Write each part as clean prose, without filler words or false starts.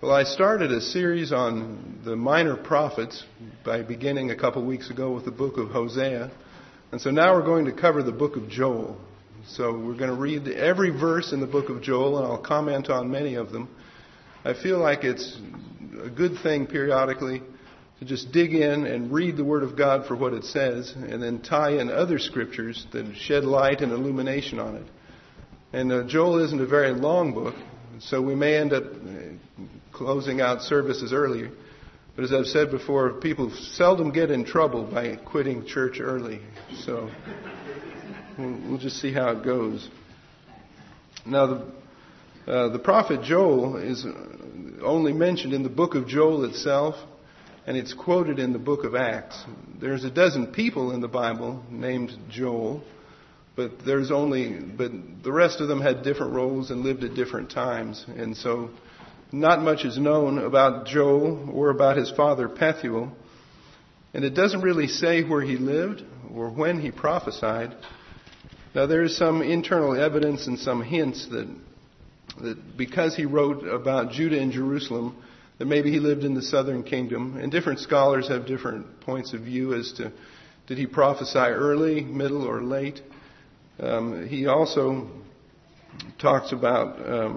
Well, I started a series on the minor prophets by beginning a couple weeks ago with the book of Hosea. And so now we're going to cover the book of Joel. So we're going to read every verse in the book of Joel, and I'll comment on many of them. I feel like it's a good thing periodically to just dig in and read the Word of God for what it says, and then tie in other scriptures that shed light and illumination on it. And Joel isn't a very long book, so we may end up closing out services early. But as I've said before, people seldom get in trouble by quitting church early. So we'll just see how it goes. Now, the prophet Joel is only mentioned in the book of Joel itself, and it's quoted in the book of Acts. There's a dozen people in the Bible named Joel, but the rest of them had different roles and lived at different times. And so not much is known about Joel or about his father Pethuel. And it doesn't really say where he lived or when he prophesied. Now there is some internal evidence and some hints that because he wrote about Judah and Jerusalem, that maybe he lived in the southern kingdom. And different scholars have different points of view as to did he prophesy early, middle, or late. He also talks about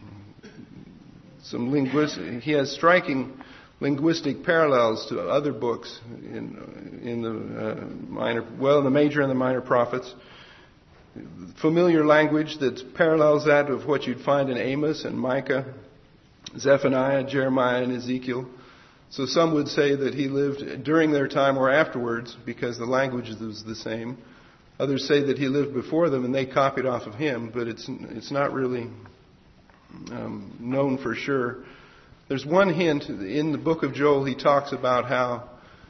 he has striking linguistic parallels to other books in the major and the minor prophets. Familiar language that parallels that of what you'd find in Amos and Micah, Zephaniah, Jeremiah, and Ezekiel. So some would say that he lived during their time or afterwards because the language was the same. Others say that he lived before them and they copied off of him, but it's not really known for sure. There's one hint in the book of Joel. He talks about how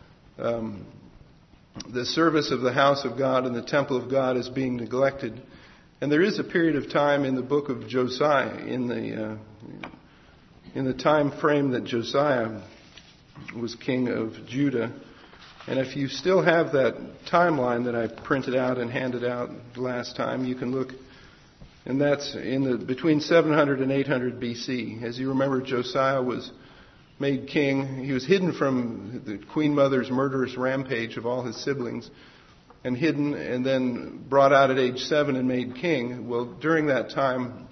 the service of the house of God and the temple of God is being neglected. And there is a period of time in the book of Josiah, in the time frame that Josiah was king of Judah. And if you still have that timeline that I printed out and handed out last time, you can look. And that's between 700 and 800 BC. As you remember, Josiah was made king. He was hidden from the queen mother's murderous rampage of all his siblings, and hidden, and then brought out at age 7 and made king. Well, during that time,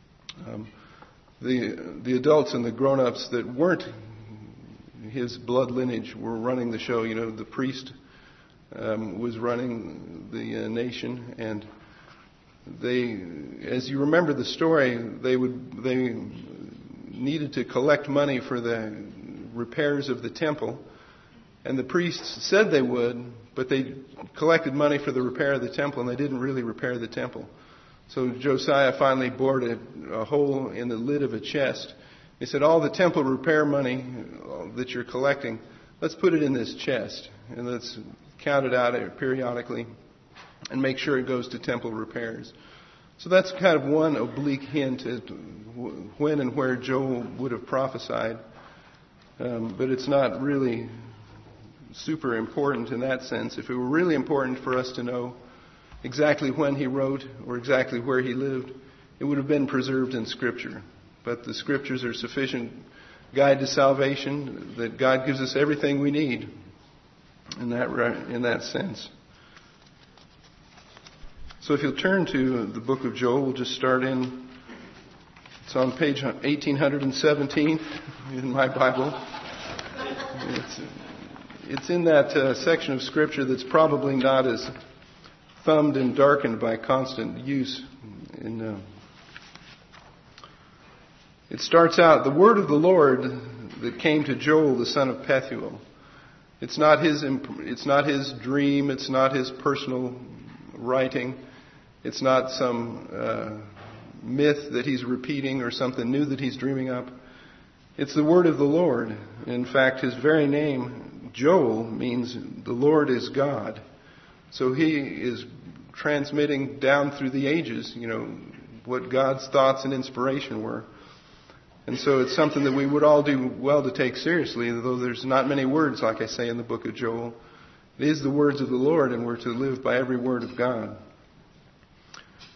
the adults and the grown-ups that weren't his blood lineage were running the show. You know, the priest was running the nation, and they, as you remember the story, they needed to collect money for the repairs of the temple, and the priests said they would, but they collected money for the repair of the temple, and they didn't really repair the temple. So Josiah finally bored a hole in the lid of a chest. He said, all the temple repair money that you're collecting, let's put it in this chest, and let's count it out periodically and make sure it goes to temple repairs. So that's kind of one oblique hint at when and where Joel would have prophesied. But it's not really super important in that sense. If it were really important for us to know exactly when he wrote or exactly where he lived, it would have been preserved in Scripture. But the Scriptures are sufficient guide to salvation, that God gives us everything we need in that sense. So if you'll turn to the book of Joel, we'll just start it's on page 1817 in my Bible. It's in that section of Scripture that's probably not as thumbed and darkened by constant use. It starts out, the word of the Lord that came to Joel, the son of Pethuel. It's not his dream. It's not his personal writing. It's not some myth that he's repeating or something new that he's dreaming up. It's the word of the Lord. In fact, his very name, Joel, means the Lord is God. So he is transmitting down through the ages, what God's thoughts and inspiration were. And so it's something that we would all do well to take seriously, though there's not many words, like I say in the book of Joel. It is the words of the Lord, and we're to live by every word of God.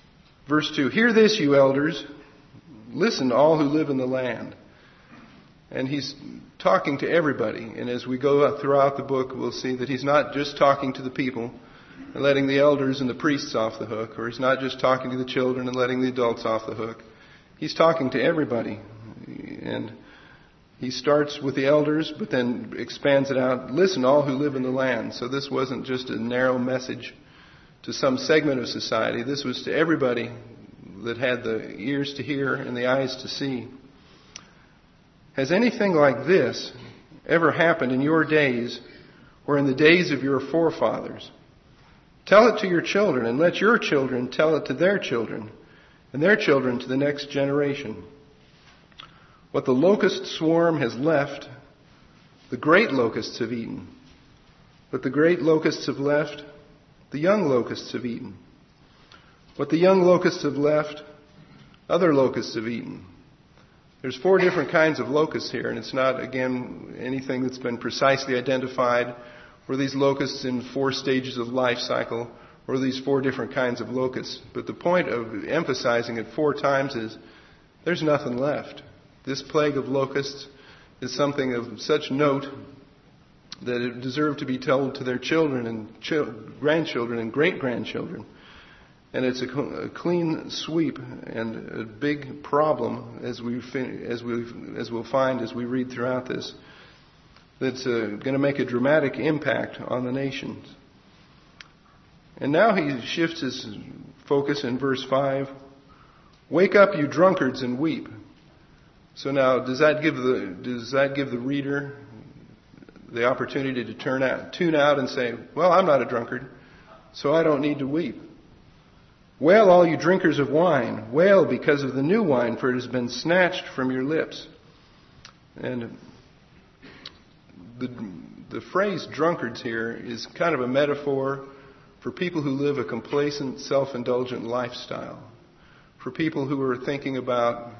Verse 2, hear this, you elders. Listen, all who live in the land. And he's talking to everybody. And as we go throughout the book, we'll see that he's not just talking to the people and letting the elders and the priests off the hook, or he's not just talking to the children and letting the adults off the hook. He's talking to everybody. And he starts with the elders, but then expands it out. Listen, all who live in the land. So this wasn't just a narrow message to some segment of society. This was to everybody that had the ears to hear and the eyes to see. Has anything like this ever happened in your days or in the days of your forefathers? Tell it to your children, and let your children tell it to their children, and their children to the next generation. What the locust swarm has left, the great locusts have eaten. What the great locusts have left, the young locusts have eaten. What the young locusts have left, other locusts have eaten. There's 4 different kinds of locusts here, and it's not, again, anything that's been precisely identified. Were these locusts in 4 stages of life cycle, or these 4 different kinds of locusts? But the point of emphasizing it 4 times is there's nothing left. This plague of locusts is something of such note that it deserved to be told to their children and grandchildren and great-grandchildren. And it's a clean sweep and a big problem, as we'll find as we read throughout this, that's going to make a dramatic impact on the nations. And now he shifts his focus in verse 5. Wake up, you drunkards, and weep. So now, does that give the reader the opportunity to tune out and say, well, I'm not a drunkard, so I don't need to weep? Wail, all you drinkers of wine. Wail because of the new wine, for it has been snatched from your lips. And the phrase drunkards here is kind of a metaphor for people who live a complacent, self-indulgent lifestyle. For people who are thinking about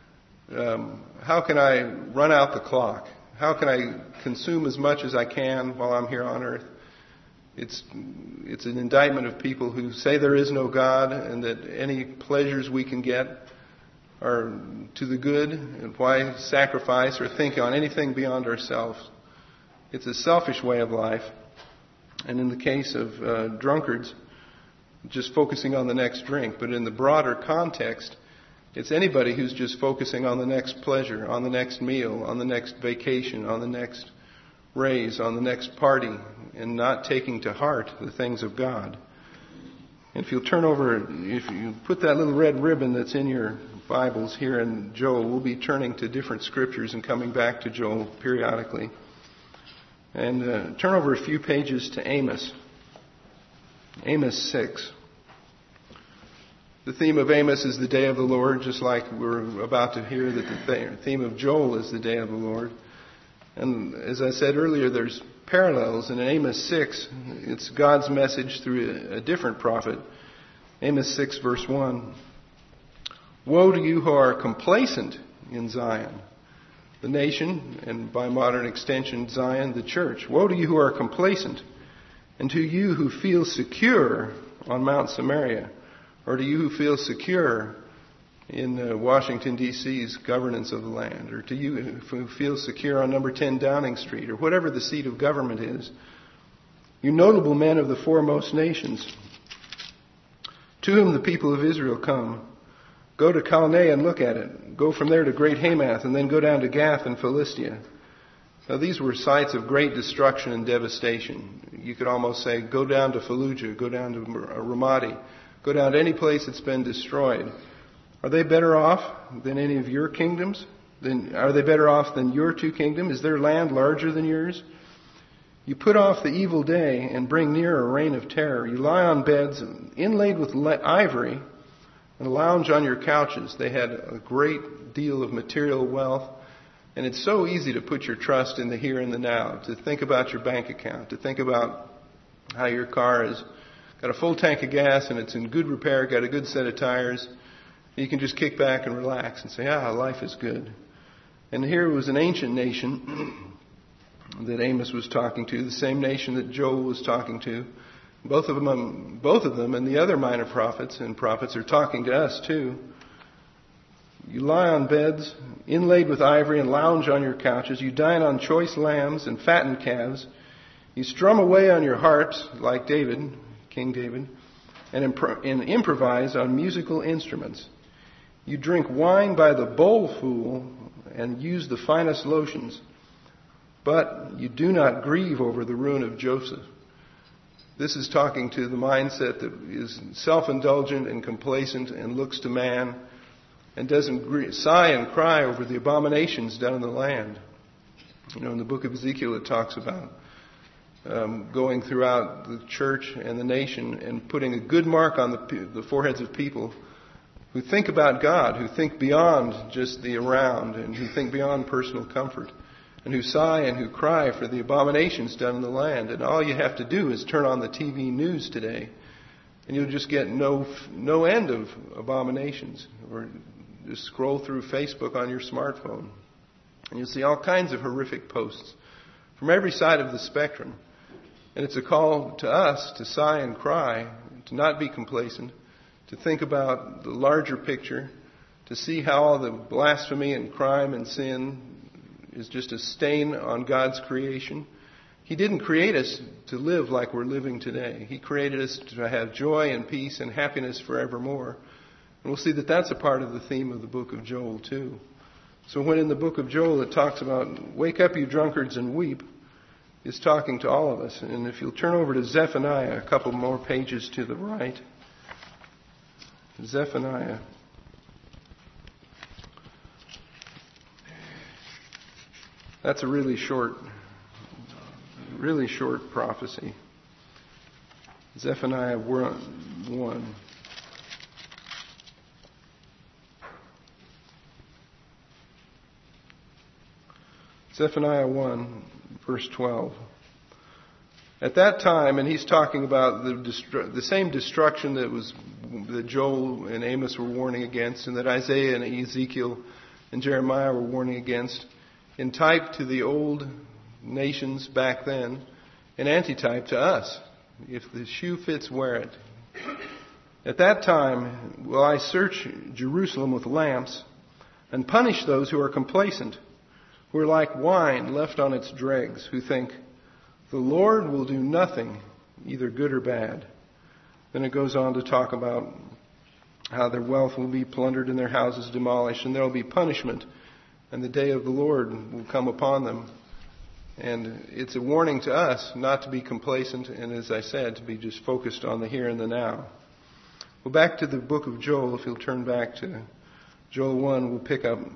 how can I run out the clock? How can I consume as much as I can while I'm here on earth? It's an indictment of people who say there is no God and that any pleasures we can get are to the good, and why sacrifice or think on anything beyond ourselves. It's a selfish way of life. And in the case of drunkards, just focusing on the next drink. But in the broader context, it's anybody who's just focusing on the next pleasure, on the next meal, on the next vacation, on the next raise, on the next party, and not taking to heart the things of God. And if you'll turn over, if you put that little red ribbon that's in your Bibles here in Joel, we'll be turning to different scriptures and coming back to Joel periodically. And turn over a few pages to Amos. Amos 6. The theme of Amos is the day of the Lord, just like we're about to hear that the theme of Joel is the day of the Lord. And as I said earlier, there's parallels. And in Amos 6, it's God's message through a different prophet. Amos 6, verse 1. Woe to you who are complacent in Zion, the nation, and by modern extension, Zion, the church. Woe to you who are complacent, and to you who feel secure on Mount Samaria, or to you who feel secure in Washington, D.C.'s governance of the land, or to you who feel secure on number 10 Downing Street, or whatever the seat of government is. You notable men of the foremost nations, to whom the people of Israel come. Go to Calneh and look at it. Go from there to Great Hamath, and then go down to Gath and Philistia. Now these were sites of great destruction and devastation. You could almost say, go down to Fallujah, go down to Ramadi, go down to any place that's been destroyed. Are they better off than any of your kingdoms? Are they better off than your 2 kingdoms? Is their land larger than yours? You put off the evil day and bring near a reign of terror. You lie on beds inlaid with ivory and lounge on your couches. They had a great deal of material wealth. And it's so easy to put your trust in the here and the now, to think about your bank account, to think about how your car has got a full tank of gas and it's in good repair, got a good set of tires. You can just kick back and relax and say, life is good. And here was an ancient nation that Amos was talking to, the same nation that Joel was talking to. Both of them and the other minor prophets and prophets are talking to us too. You lie on beds inlaid with ivory and lounge on your couches. You dine on choice lambs and fattened calves. You strum away on your harps like David, King David, and improvise on musical instruments. You drink wine by the bowlful and use the finest lotions, but you do not grieve over the ruin of Joseph. This is talking to the mindset that is self-indulgent and complacent and looks to man and doesn't sigh and cry over the abominations done in the land. You know, in the book of Ezekiel it talks about going throughout the church and the nation and putting a good mark on the foreheads of people who think about God, who think beyond just the around, and who think beyond personal comfort, and who sigh and who cry for the abominations done in the land. And all you have to do is turn on the TV news today, and you'll just get no end of abominations. Or just scroll through Facebook on your smartphone, and you'll see all kinds of horrific posts from every side of the spectrum. And it's a call to us to sigh and cry, to not be complacent, to think about the larger picture, to see how all the blasphemy and crime and sin is just a stain on God's creation. He didn't create us to live like we're living today. He created us to have joy and peace and happiness forevermore. And we'll see that that's a part of the theme of the book of Joel too. So when in the book of Joel it talks about, wake up you drunkards and weep, it's talking to all of us. And if you'll turn over to Zephaniah, a couple more pages to the right. Zephaniah. That's a really short prophecy. Zephaniah 1. Zephaniah 1, verse 12. At that time, and he's talking about the same destruction that Joel and Amos were warning against, and that Isaiah and Ezekiel and Jeremiah were warning against, in type to the old nations back then, and antitype to us. If the shoe fits, wear it. At that time will I search Jerusalem with lamps and punish those who are complacent, who are like wine left on its dregs, who think, the Lord will do nothing, either good or bad. Then it goes on to talk about how their wealth will be plundered and their houses demolished, and there will be punishment, and the day of the Lord will come upon them. And it's a warning to us not to be complacent, and as I said, to be just focused on the here and the now. Well, back to the book of Joel. If you'll turn back to Joel 1, we'll pick up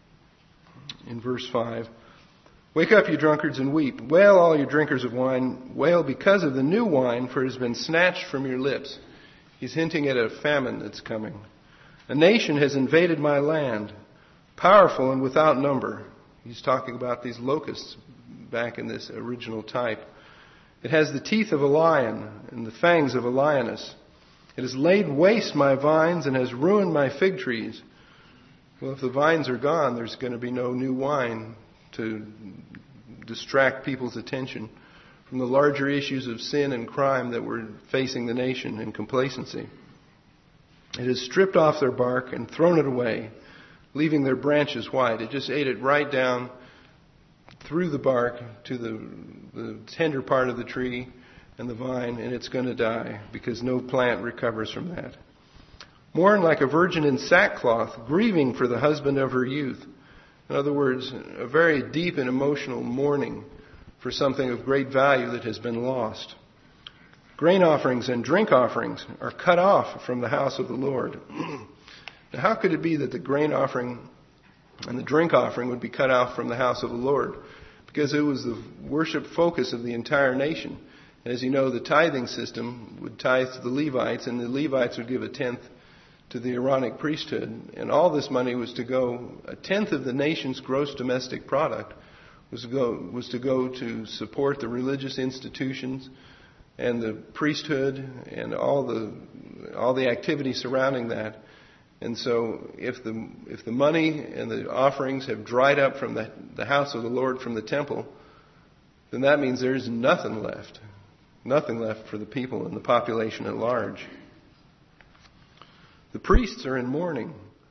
in verse 5. Wake up, you drunkards, and weep. Wail, all you drinkers of wine. Wail because of the new wine, for it has been snatched from your lips. He's hinting at a famine that's coming. A nation has invaded my land, powerful and without number. He's talking about these locusts back in this original type. It has the teeth of a lion and the fangs of a lioness. It has laid waste my vines and has ruined my fig trees. Well, if the vines are gone, there's going to be no new wine to distract people's attention from the larger issues of sin and crime that were facing the nation and complacency. It has stripped off their bark and thrown it away, leaving their branches white. It just ate it right down through the bark to the tender part of the tree and the vine, and it's going to die because no plant recovers from that. Mourn like a virgin in sackcloth, grieving for the husband of her youth. In other words, a very deep and emotional mourning for something of great value that has been lost. Grain offerings and drink offerings are cut off from the house of the Lord. Now, how could it be that the grain offering and the drink offering would be cut off from the house of the Lord? Because it was the worship focus of the entire nation. And as you know, the tithing system would tithe to the Levites, and the Levites would give a tenth to the Aaronic priesthood. And all this money was to go, a tenth of the nation's gross domestic product was to go to support the religious institutions and the priesthood and all the activities surrounding that. And so if the money and the offerings have dried up from the house of the Lord, from the temple, then that means there's nothing left for the people and the population at large. The priests are in mourning.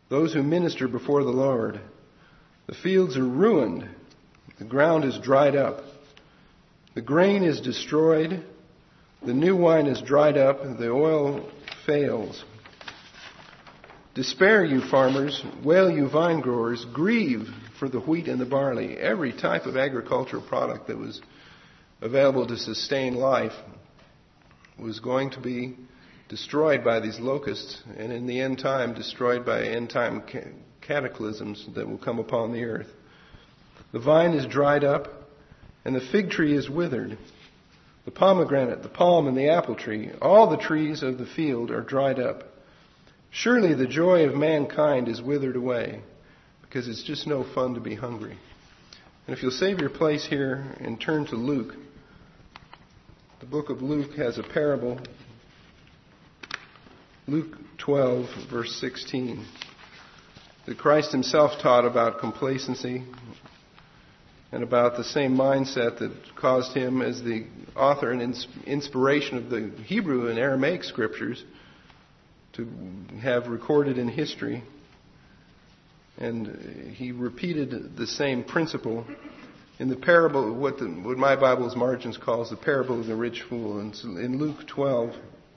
those who minister before the Lord. The fields are ruined. The ground is dried up. The grain is destroyed. The new wine is dried up. The oil fails. Despair, you farmers. Wail, you vine growers. Grieve for the wheat and the barley. Every type of agricultural product that was available to sustain life was going to be destroyed by these locusts, and in the end time destroyed by end time cataclysms that will come upon the earth. The vine is dried up, and the fig tree is withered. The pomegranate, the palm, and the apple tree, all the trees of the field are dried up. Surely the joy of mankind is withered away, because it's just no fun to be hungry. And if you'll save your place here and turn to Luke, the book of Luke has a parable. Luke 12, verse 16, that Christ himself taught about complacency and about the same mindset that caused him, as the author and inspiration of the Hebrew and Aramaic scriptures, to have recorded in history. And he repeated the same principle in the parable, what my Bible's margins calls the parable of the rich fool. And so in Luke 12,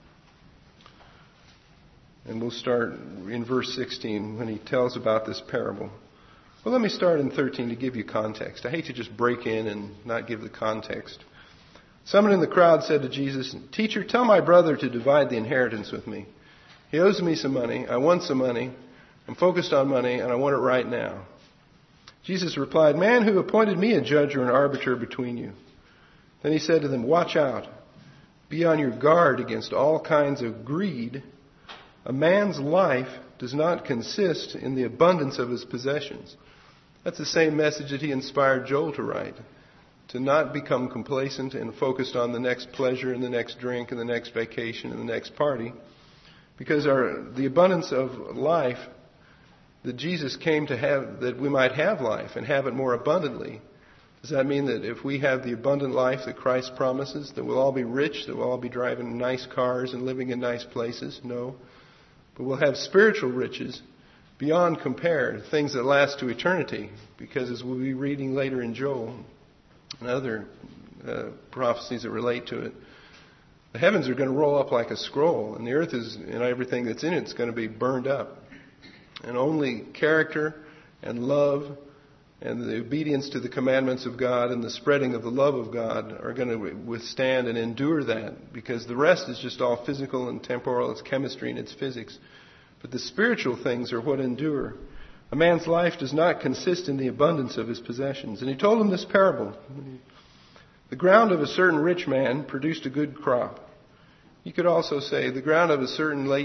and we'll start in verse 16 when he tells about this parable. Well, let me start in 13 to give you context. I hate to just break in and not give the context. Someone in the crowd said to Jesus, "Teacher, tell my brother to divide the inheritance with me. He owes me some money. I want some money. I'm focused on money, and I want it right now." Jesus replied, "Man, who appointed me a judge or an arbiter between you?" Then he said to them, "Watch out. Be on your guard against all kinds of greed. A man's life does not consist in the abundance of his possessions." That's the same message that he inspired Joel to write. To not become complacent and focused on the next pleasure and the next drink and the next vacation and the next party. Because the abundance of life that Jesus came to have, that we might have life and have it more abundantly. Does that mean that if we have the abundant life that Christ promises, that we'll all be rich, that we'll all be driving nice cars and living in nice places? No. But we'll have spiritual riches beyond compare, things that last to eternity. Because as we'll be reading later in Joel and other prophecies that relate to it, the heavens are going to roll up like a scroll, and the earth and everything that's in it is going to be burned up. And only character and love and the obedience to the commandments of God and the spreading of the love of God are going to withstand and endure that, because the rest is just all physical and temporal. It's chemistry and it's physics. But the spiritual things are what endure. A man's life does not consist in the abundance of his possessions. And he told them this parable. The ground of a certain rich man produced a good crop. You could also say the ground of a certain early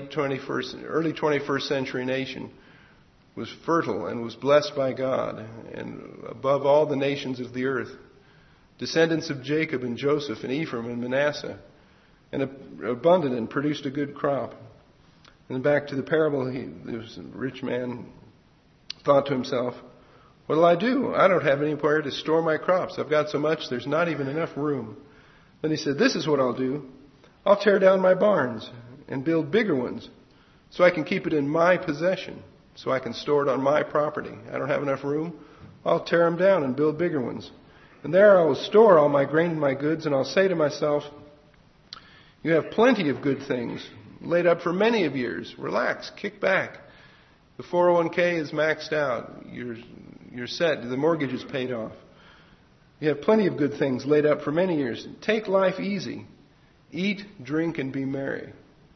21st century nation was fertile and was blessed by God, and above all the nations of the earth, descendants of Jacob and Joseph and Ephraim and Manasseh, and abundant and produced a good crop. And back to the parable, this rich man thought to himself, "What'll I do? I don't have anywhere to store my crops. I've got so much, there's not even enough room." Then he said, "This is what I'll do. I'll tear down my barns and build bigger ones so I can keep it in my possession, so I can store it on my property. I don't have enough room. I'll tear them down and build bigger ones. And there I will store all my grain and my goods, and I'll say to myself, you have plenty of good things laid up for many of years. Relax, kick back. The 401k is maxed out. You're set. The mortgage is paid off. You have plenty of good things laid up for many years. Take life easy. Eat, drink, and be merry."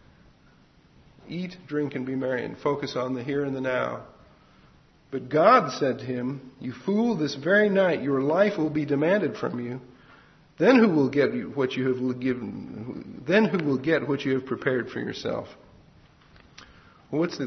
Eat, drink, and be merry, and focus on the here and the now. But God said to him, "You fool, this very night your life will be demanded from you. Then who will get what you have given? Then who will get what you have prepared for yourself?" Well, what's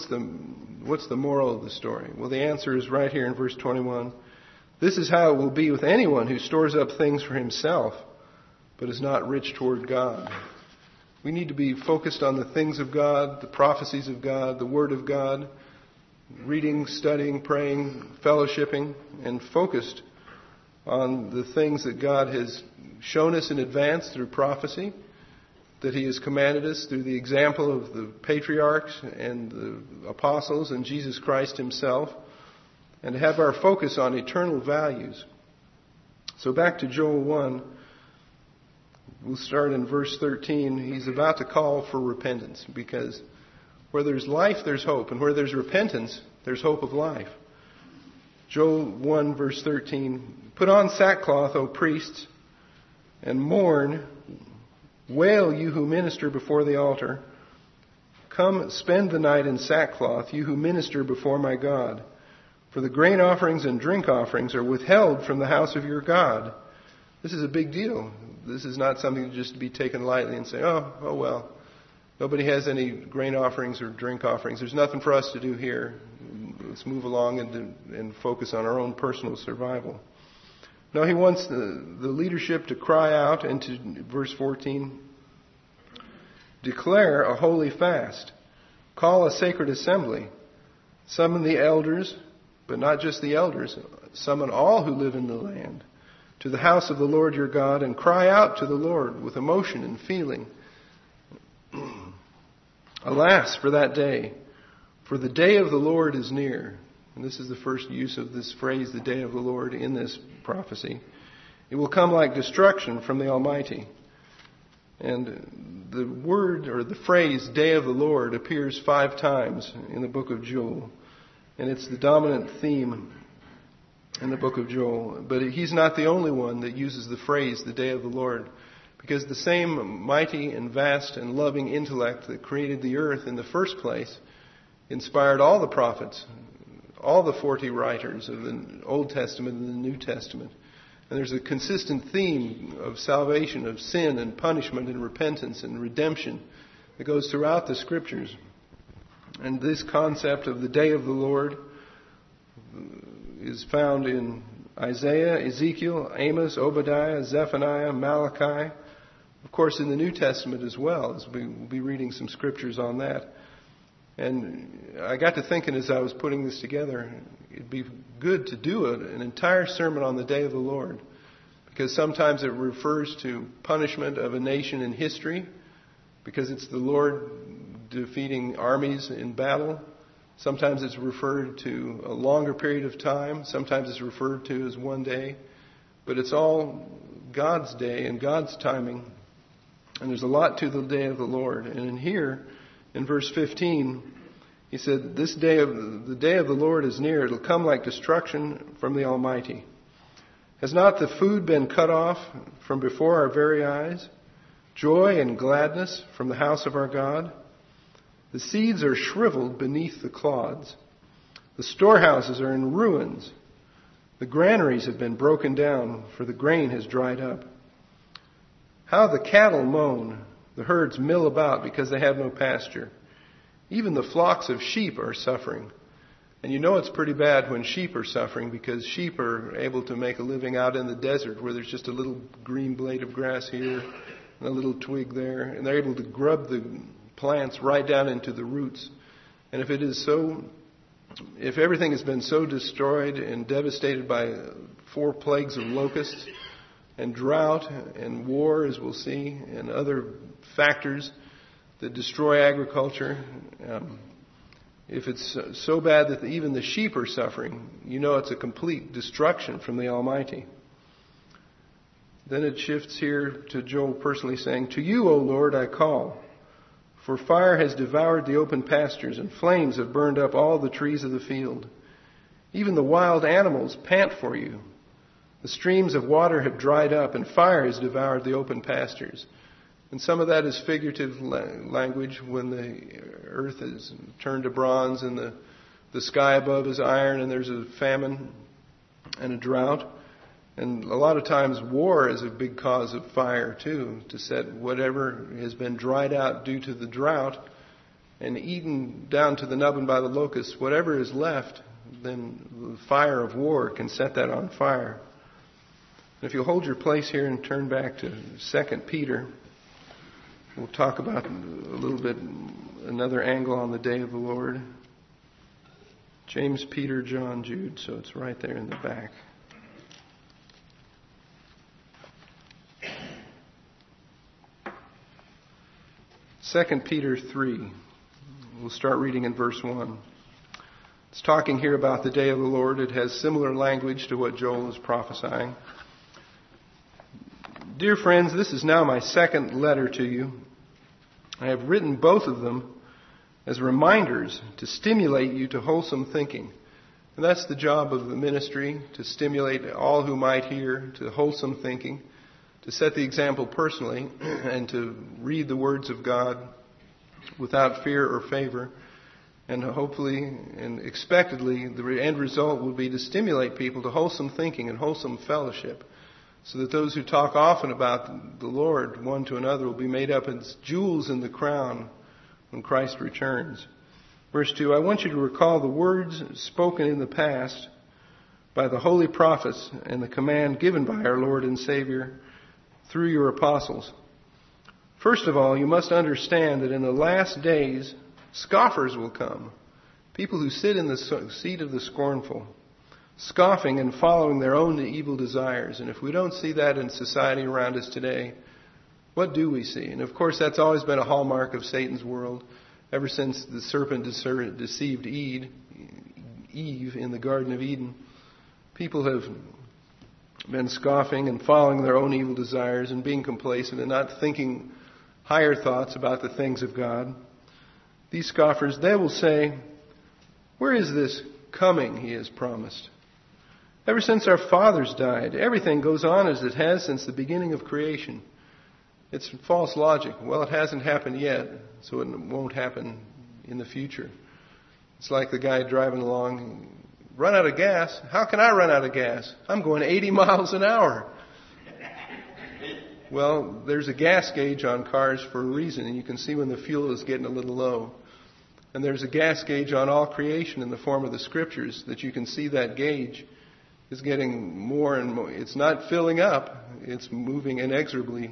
the moral of the story? Well, the answer is right here in verse 21. "This is how it will be with anyone who stores up things for himself, but is not rich toward God." We need to be focused on the things of God, the prophecies of God, the Word of God, reading, studying, praying, fellowshipping, and focused on the things that God has shown us in advance through prophecy, that He has commanded us through the example of the patriarchs and the apostles and Jesus Christ Himself, and to have our focus on eternal values. So back to Joel 1, we'll start in verse 13. He's about to call for repentance, because where there's life, there's hope, and where there's repentance, there's hope of life. Joel 1, verse 13, "Put on sackcloth, O priests, and mourn. Wail, you who minister before the altar. Come, spend the night in sackcloth, you who minister before my God. For the grain offerings and drink offerings are withheld from the house of your God." This is a big deal. This is not something just to be taken lightly and say, oh well, nobody has any grain offerings or drink offerings. There's nothing for us to do here. Let's move along and focus on our own personal survival. No, He wants the leadership to cry out, and to, verse 14, declare a holy fast. Call a sacred assembly. Summon the elders, but not just the elders. Summon all who live in the land to the house of the Lord your God, and cry out to the Lord with emotion and feeling. Alas for that day, for the day of the Lord is near. And this is the first use of this phrase, the day of the Lord, in this prophecy. It will come like destruction from the Almighty. And the word or the phrase, day of the Lord, appears 5 times in the book of Joel. And it's the dominant theme in the book of Joel. But He's not the only one that uses the phrase, the day of the Lord. Because the same mighty and vast and loving intellect that created the earth in the first place inspired all the prophets, all the 40 writers of the Old Testament and the New Testament. And there's a consistent theme of salvation, of sin and punishment and repentance and redemption that goes throughout the Scriptures. And this concept of the day of the Lord is found in Isaiah, Ezekiel, Amos, Obadiah, Zephaniah, Malachi. Of course, in the New Testament as well, as we'll be reading some scriptures on that. And I got to thinking as I was putting this together, it'd be good to do an entire sermon on the day of the Lord. Because sometimes it refers to punishment of a nation in history, because it's the Lord defeating armies in battle. Sometimes it's referred to a longer period of time. Sometimes it's referred to as one day. But it's all God's day and God's timing. And there's a lot to the day of the Lord. And in here, in verse 15, He said, the day of the Lord is near. It'll come like destruction from the Almighty. Has not the food been cut off from before our very eyes? Joy and gladness from the house of our God? The seeds are shriveled beneath the clods. The storehouses are in ruins. The granaries have been broken down, for the grain has dried up. How the cattle moan, the herds mill about because they have no pasture. Even the flocks of sheep are suffering. And you know it's pretty bad when sheep are suffering, because sheep are able to make a living out in the desert where there's just a little green blade of grass here and a little twig there. And they're able to grub the plants right down into the roots. And if everything has been so destroyed and devastated by 4 plagues of locusts and drought and war, as we'll see, and other factors that destroy agriculture, if it's so bad that even the sheep are suffering, you know it's a complete destruction from the Almighty. Then it shifts here to Joel personally saying, "To you, O Lord, I call. For fire has devoured the open pastures, and flames have burned up all the trees of the field. Even the wild animals pant for you. The streams of water have dried up, and fire has devoured the open pastures." And some of that is figurative language, when the earth is turned to bronze and the sky above is iron, and there's a famine and a drought. And a lot of times war is a big cause of fire too, to set whatever has been dried out due to the drought and eaten down to the nubbin by the locusts. Whatever is left, then the fire of war can set that on fire. And if you'll hold your place here and turn back to 2 Peter, we'll talk about a little bit another angle on the day of the Lord. James, Peter, John, Jude, so it's right there in the back. 2 Peter 3. We'll start reading in verse 1. It's talking here about the day of the Lord. It has similar language to what Joel is prophesying. Dear friends, this is now my second letter to you. I have written both of them as reminders to stimulate you to wholesome thinking. And that's the job of the ministry, to stimulate all who might hear to wholesome thinking, to set the example personally, and to read the words of God without fear or favor. And hopefully and expectedly, the end result will be to stimulate people to wholesome thinking and wholesome fellowship, so that those who talk often about the Lord one to another will be made up as jewels in the crown when Christ returns. Verse 2, I want you to recall the words spoken in the past by the holy prophets and the command given by our Lord and Savior through your apostles. First of all, you must understand that in the last days, scoffers will come, people who sit in the seat of the scornful, scoffing and following their own evil desires. And if we don't see that in society around us today, what do we see? And of course, that's always been a hallmark of Satan's world. Ever since the serpent deceived Eve in the Garden of Eden, people have been scoffing and following their own evil desires and being complacent and not thinking higher thoughts about the things of God. These scoffers, they will say, where is this coming he has promised? Ever since our fathers died, everything goes on as it has since the beginning of creation. It's false logic. Well, it hasn't happened yet, so it won't happen in the future. It's like the guy driving along, run out of gas. How can I run out of gas? I'm going 80 miles an hour. Well, there's a gas gauge on cars for a reason, and you can see when the fuel is getting a little low. And there's a gas gauge on all creation in the form of the Scriptures that you can see that gauge is getting more and more. It's not filling up. It's moving inexorably.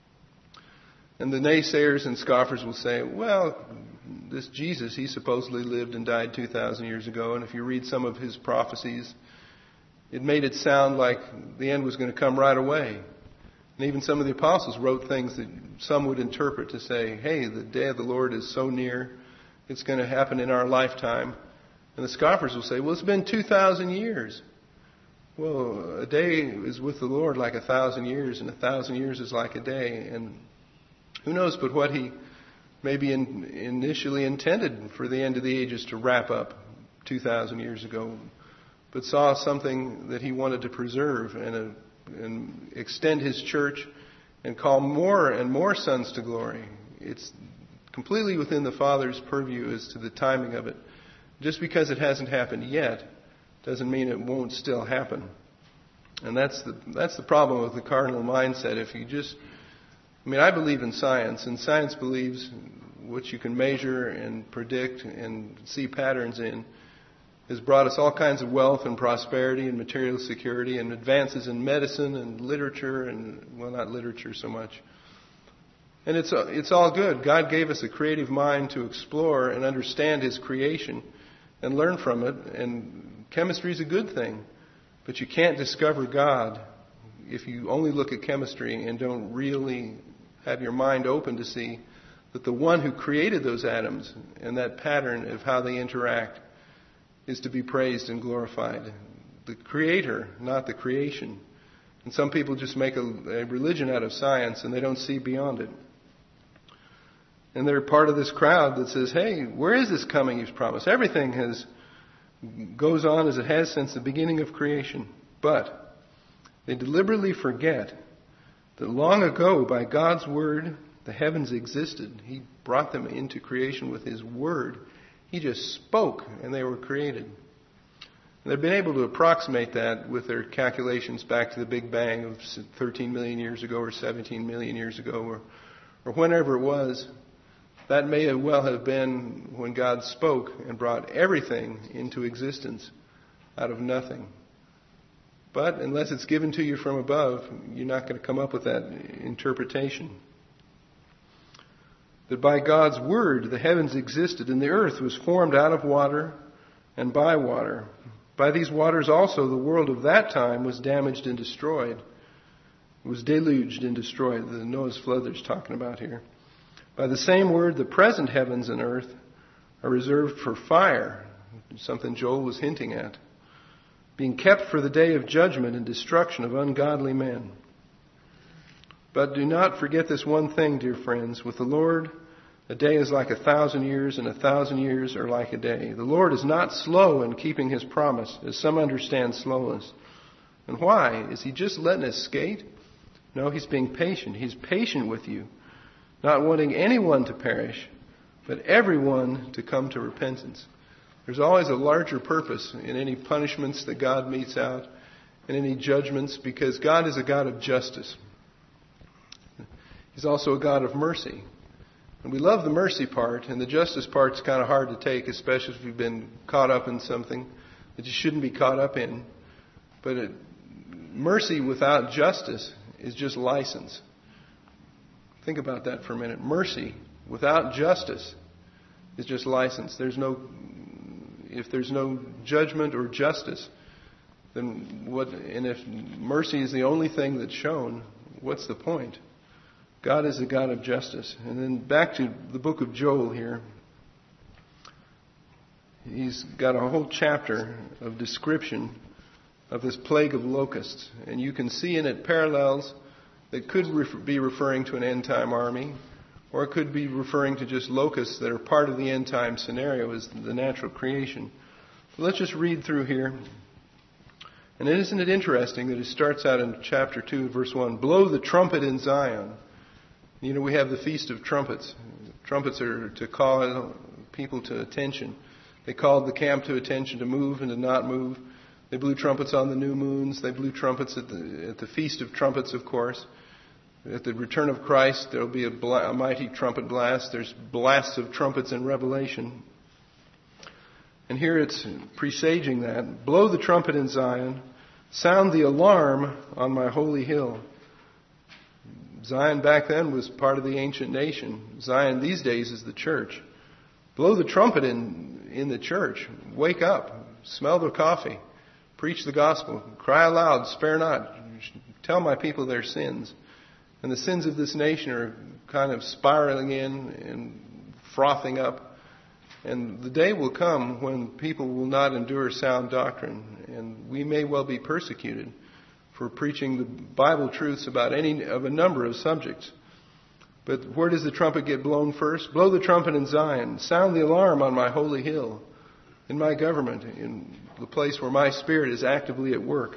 And the naysayers and scoffers will say, well, this Jesus, he supposedly lived and died 2,000 years ago. And if you read some of his prophecies, it made it sound like the end was going to come right away. And even some of the apostles wrote things that some would interpret to say, hey, the day of the Lord is so near, it's going to happen in our lifetime. And the scoffers will say, well, it's been 2,000 years. Well, a day is with the Lord like 1,000 years, and 1,000 years is like a day. And who knows but what he maybe initially intended for the end of the ages to wrap up 2,000 years ago, but saw something that he wanted to preserve and extend his church and call more and more sons to glory. It's completely within the Father's purview as to the timing of it. Just because it hasn't happened yet doesn't mean it won't still happen. And that's the problem with the cardinal mindset. If you just, I believe in science, and science believes what you can measure and predict and see patterns in has brought us all kinds of wealth and prosperity and material security and advances in medicine and literature and, well, not literature so much. And it's all good. God gave us a creative mind to explore and understand his creation and learn from it. And chemistry is a good thing. But you can't discover God if you only look at chemistry and don't really have your mind open to see that the one who created those atoms and that pattern of how they interact is to be praised and glorified. The Creator, not the creation. And some people just make a religion out of science and they don't see beyond it. And they're part of this crowd that says, hey, where is this coming he's promised? Everything goes on as it has since the beginning of creation. But they deliberately forget that long ago, by God's word, the heavens existed. He brought them into creation with his word. He just spoke and they were created. And they've been able to approximate that with their calculations back to the Big Bang of 13 million years ago or 17 million years ago or whenever it was. That may well have been when God spoke and brought everything into existence out of nothing. But unless it's given to you from above, you're not going to come up with that interpretation. That by God's word the heavens existed and the earth was formed out of water and by water. By these waters also the world of that time was damaged and destroyed. It was deluged and destroyed. The Noah's flood there's talking about here. By the same word, the present heavens and earth are reserved for fire, something Joel was hinting at, being kept for the day of judgment and destruction of ungodly men. But do not forget this one thing, dear friends. With the Lord, a day is like 1,000 years, and 1,000 years are like a day. The Lord is not slow in keeping His promise, as some understand slowness. And why? Is He just letting us skate? No, He's being patient. He's patient with you, not wanting anyone to perish, but everyone to come to repentance. There's always a larger purpose in any punishments that God metes out, in any judgments, because God is a God of justice. He's also a God of mercy. And we love the mercy part, and the justice part's kind of hard to take, especially if you've been caught up in something that you shouldn't be caught up in. But mercy without justice is just license. Think about that for a minute. Mercy without justice is just license. If there's no judgment or justice, then what? And if mercy is the only thing that's shown, what's the point? God is a God of justice. And then back to the book of Joel here. He's got a whole chapter of description of this plague of locusts. And you can see in it parallels that could be referring to an end-time army, or it could be referring to just locusts that are part of the end-time scenario as the natural creation. But let's just read through here. And isn't it interesting that it starts out in chapter 2, verse 1, blow the trumpet in Zion. You know, we have the Feast of Trumpets. Trumpets are to call people to attention. They called the camp to attention to move and to not move. They blew trumpets on the new moons. They blew trumpets at the Feast of Trumpets, of course. At the return of Christ, there will be a mighty trumpet blast. There's blasts of trumpets in Revelation. And here it's presaging that. Blow the trumpet in Zion. Sound the alarm on my holy hill. Zion back then was part of the ancient nation. Zion these days is the church. Blow the trumpet in the church. Wake up. Smell the coffee. Preach the gospel. Cry aloud. Spare not. Tell my people their sins. And the sins of this nation are kind of spiraling in and frothing up. And the day will come when people will not endure sound doctrine. And we may well be persecuted for preaching the Bible truths about any of a number of subjects. But where does the trumpet get blown first? Blow the trumpet in Zion. Sound the alarm on my holy hill, in my government, in the place where my Spirit is actively at work.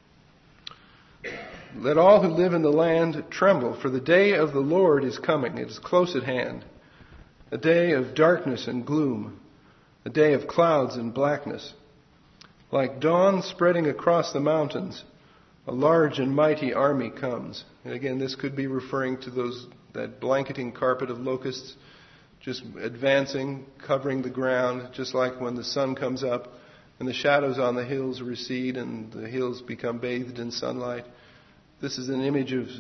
Let all who live in the land tremble, for the day of the Lord is coming. It is close at hand. A day of darkness and gloom. A day of clouds and blackness. Like dawn spreading across the mountains, a large and mighty army comes. And again, this could be referring to that blanketing carpet of locusts just advancing, covering the ground, just like when the sun comes up and the shadows on the hills recede and the hills become bathed in sunlight. This is an image of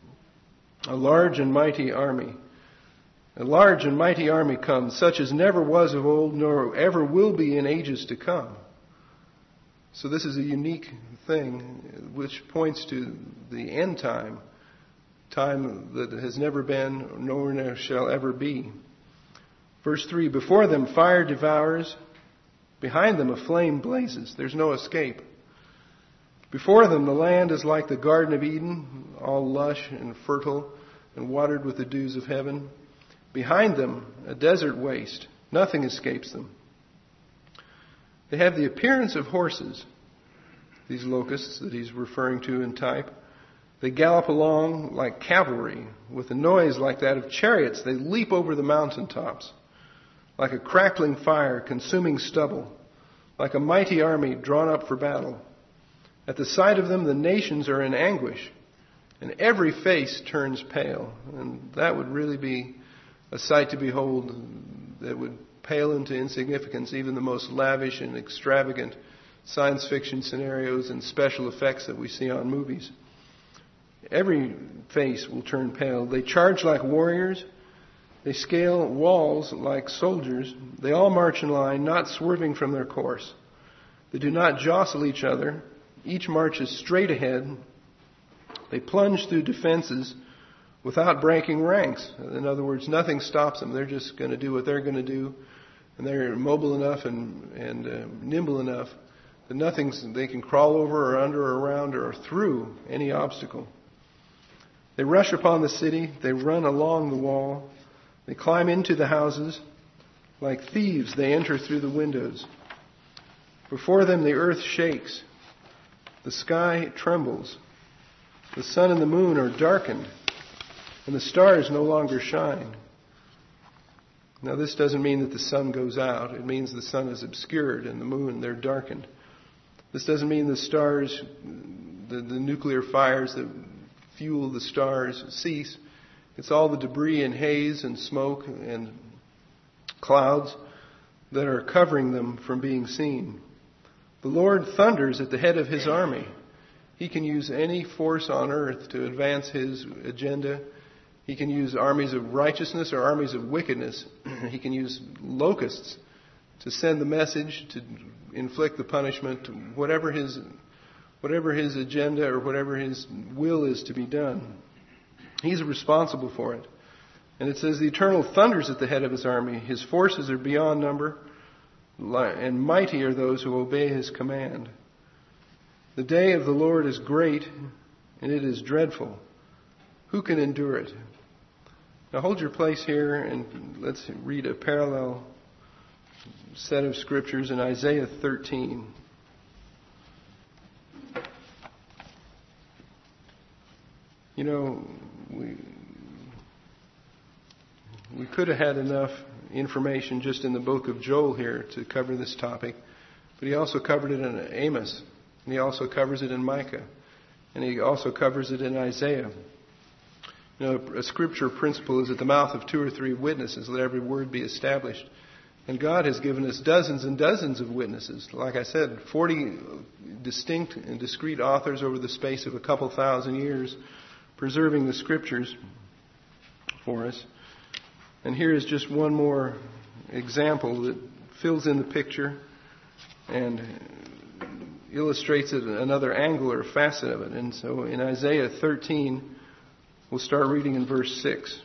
a large and mighty army. A large and mighty army comes, such as never was of old, nor ever will be in ages to come. So this is a unique thing which points to the end time that has never been, nor shall ever be. Verse 3, before them fire devours, behind them a flame blazes. There's no escape. Before them the land is like the Garden of Eden, all lush and fertile and watered with the dews of heaven. Behind them a desert waste. Nothing escapes them. They have the appearance of horses, these locusts that he's referring to in type. They gallop along like cavalry, with a noise like that of chariots. They leap over the mountaintops, like a crackling fire consuming stubble, like a mighty army drawn up for battle. At the sight of them, the nations are in anguish, and every face turns pale. And that would really be a sight to behold that would pale into insignificance even the most lavish and extravagant science fiction scenarios and special effects that we see on movies. Every face will turn pale. They charge like warriors. They scale walls like soldiers. They all march in line, not swerving from their course. They do not jostle each other. Each marches straight ahead. They plunge through defenses without breaking ranks. In other words, nothing stops them. They're just going to do what they're going to do. And they're mobile enough and nimble enough that they can crawl over or under or around or through any obstacle. They rush upon the city. They run along the wall. They climb into the houses. Like thieves, they enter through the windows. Before them, the earth shakes. The sky trembles. The sun and the moon are darkened, and the stars no longer shine. Now, this doesn't mean that the sun goes out. It means the sun is obscured and the moon, they're darkened. This doesn't mean the stars, the nuclear fires that fuel the stars cease. It's all the debris and haze and smoke and clouds that are covering them from being seen. The Lord thunders at the head of His army. He can use any force on earth to advance His agenda. He can use armies of righteousness or armies of wickedness. He can use locusts to send the message, to inflict the punishment, whatever his agenda or whatever His will is to be done. He's responsible for it. And it says, the Eternal thunders at the head of His army. His forces are beyond number, and mighty are those who obey His command. The day of the Lord is great, and it is dreadful. Who can endure it? Now hold your place here, and let's read a parallel set of scriptures in Isaiah 13. You know, we could have had enough information just in the book of Joel here to cover this topic, but he also covered it in Amos, and he also covers it in Micah, and he also covers it in Isaiah. You know, a scripture principle is at the mouth of 2 or 3 witnesses, let every word be established. And God has given us dozens and dozens of witnesses. Like I said, 40 distinct and discrete authors over the space of a couple thousand years preserving the scriptures for us. And here is just one more example that fills in the picture and illustrates it another angle or facet of it. And so in Isaiah 13, we'll start reading in verse 6.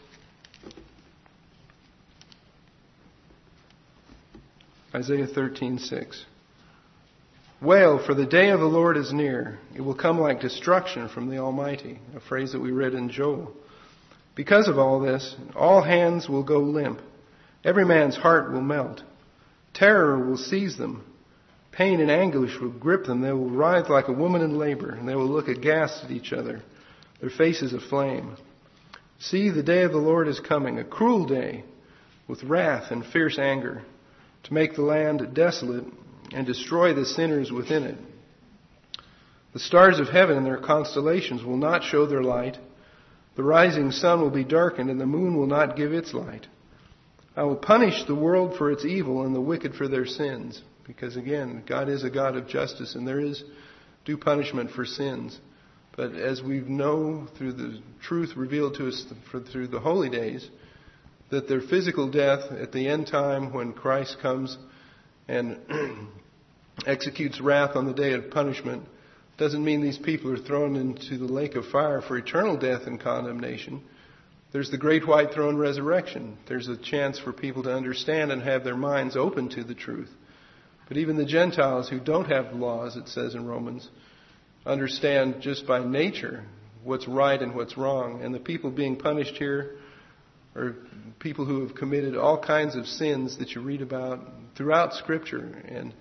Isaiah 13:6. Wail, for the day of the Lord is near. It will come like destruction from the Almighty. A phrase that we read in Joel. Because of all this, all hands will go limp. Every man's heart will melt. Terror will seize them. Pain and anguish will grip them. They will writhe like a woman in labor, and they will look aghast at each other, their faces aflame. See, the day of the Lord is coming, a cruel day, with wrath and fierce anger, to make the land desolate and destroy the sinners within it. The stars of heaven and their constellations will not show their light. The rising sun will be darkened, and the moon will not give its light. I will punish the world for its evil and the wicked for their sins. Because again, God is a God of justice, and there is due punishment for sins. But as we know through the truth revealed to us through the holy days, that their physical death at the end time when Christ comes and executes wrath on the day of punishment doesn't mean these people are thrown into the lake of fire for eternal death and condemnation. There's the great white throne resurrection. There's a chance for people to understand and have their minds open to the truth. But even the Gentiles who don't have laws, it says in Romans, understand just by nature what's right and what's wrong. And the people being punished here are people who have committed all kinds of sins that you read about throughout Scripture. And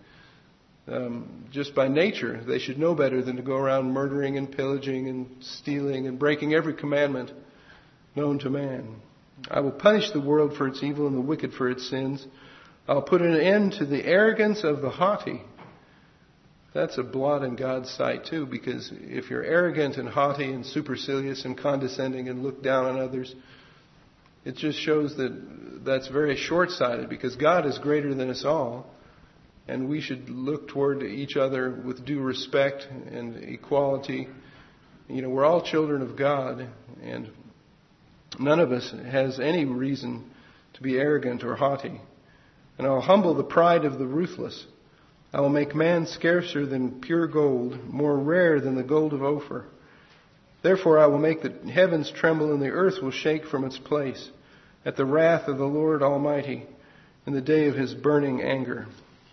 just by nature, they should know better than to go around murdering and pillaging and stealing and breaking every commandment known to man. I will punish the world for its evil and the wicked for its sins. I'll put an end to the arrogance of the haughty. That's a blot in God's sight too, because if you're arrogant and haughty and supercilious and condescending and look down on others, it just shows that that's very short-sighted, because God is greater than us all, and we should look toward each other with due respect and equality. You know, we're all children of God, and none of us has any reason to be arrogant or haughty. And I'll humble the pride of the ruthless. I will make man scarcer than pure gold, more rare than the gold of Ophir. Therefore I will make the heavens tremble, and the earth will shake from its place at the wrath of the Lord Almighty in the day of his burning anger.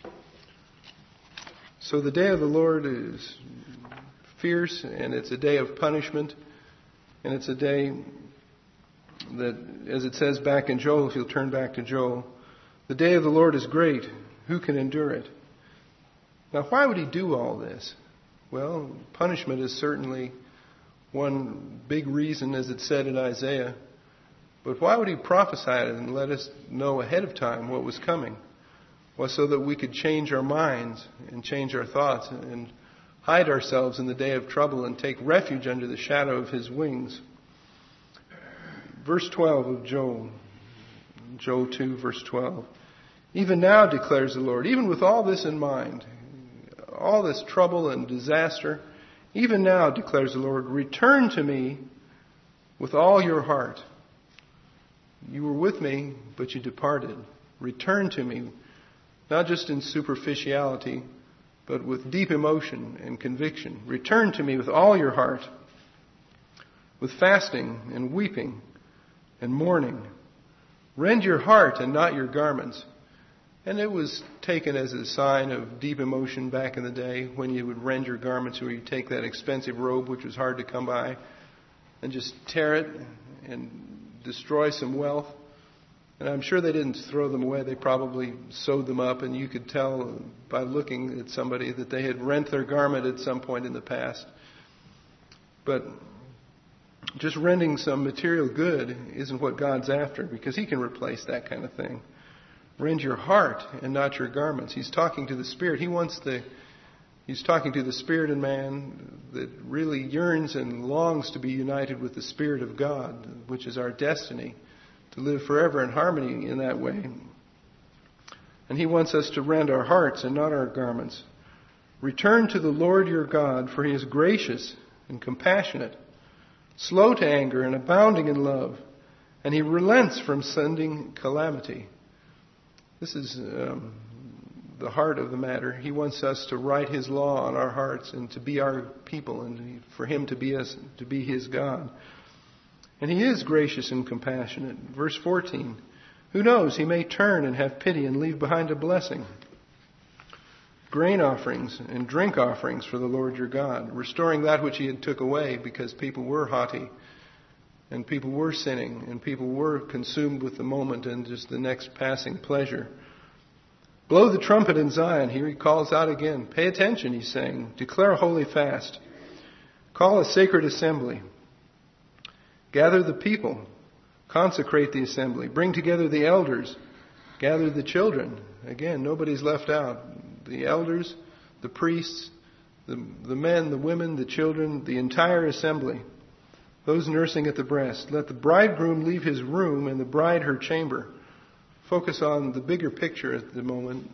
So the day of the Lord is fierce, and it's a day of punishment, and it's a day that, as it says back in Joel, if you'll turn back to Joel, the day of the Lord is great. Who can endure it? Now, why would he do all this? Well, punishment is certainly one big reason, as it said in Isaiah. But why would he prophesy it and let us know ahead of time what was coming? Well, so that we could change our minds and change our thoughts and hide ourselves in the day of trouble and take refuge under the shadow of his wings. Verse 12 of Joel 2, verse 12. Even now, declares the Lord, even with all this in mind, all this trouble and disaster, even now, declares the Lord, return to me with all your heart. You were with me, but you departed. Return to me, not just in superficiality, but with deep emotion and conviction. Return to me with all your heart, with fasting and weeping and mourning. Rend your heart and not your garments. And it was taken as a sign of deep emotion back in the day when you would rend your garments, or you take that expensive robe, which was hard to come by, and just tear it and destroy some wealth. And I'm sure they didn't throw them away. They probably sewed them up, and you could tell by looking at somebody that they had rent their garment at some point in the past. But just rending some material good isn't what God's after, because he can replace that kind of thing. Rend your heart and not your garments. He's talking to the Spirit. He's talking to the Spirit in man that really yearns and longs to be united with the Spirit of God, which is our destiny, to live forever in harmony in that way. And he wants us to rend our hearts and not our garments. Return to the Lord your God, for he is gracious and compassionate, slow to anger and abounding in love, and he relents from sending calamity. This is the heart of the matter. He wants us to write his law on our hearts and to be our people, and for him to be us, to be his God. And he is gracious and compassionate. Verse 14. Who knows? He may turn and have pity and leave behind a blessing. Grain offerings and drink offerings for the Lord your God, restoring that which he had took away, because people were haughty and people were sinning and people were consumed with the moment and just the next passing pleasure. Blow the trumpet in Zion. Here he calls out again. Pay attention, he's saying. Declare a holy fast. Call a sacred assembly. Gather the people. Consecrate the assembly. Bring together the elders. Gather the children. Again, nobody's left out. The elders, the priests, the men, the women, the children, the entire assembly. Those nursing at the breast. Let the bridegroom leave his room and the bride her chamber. Focus on the bigger picture at the moment.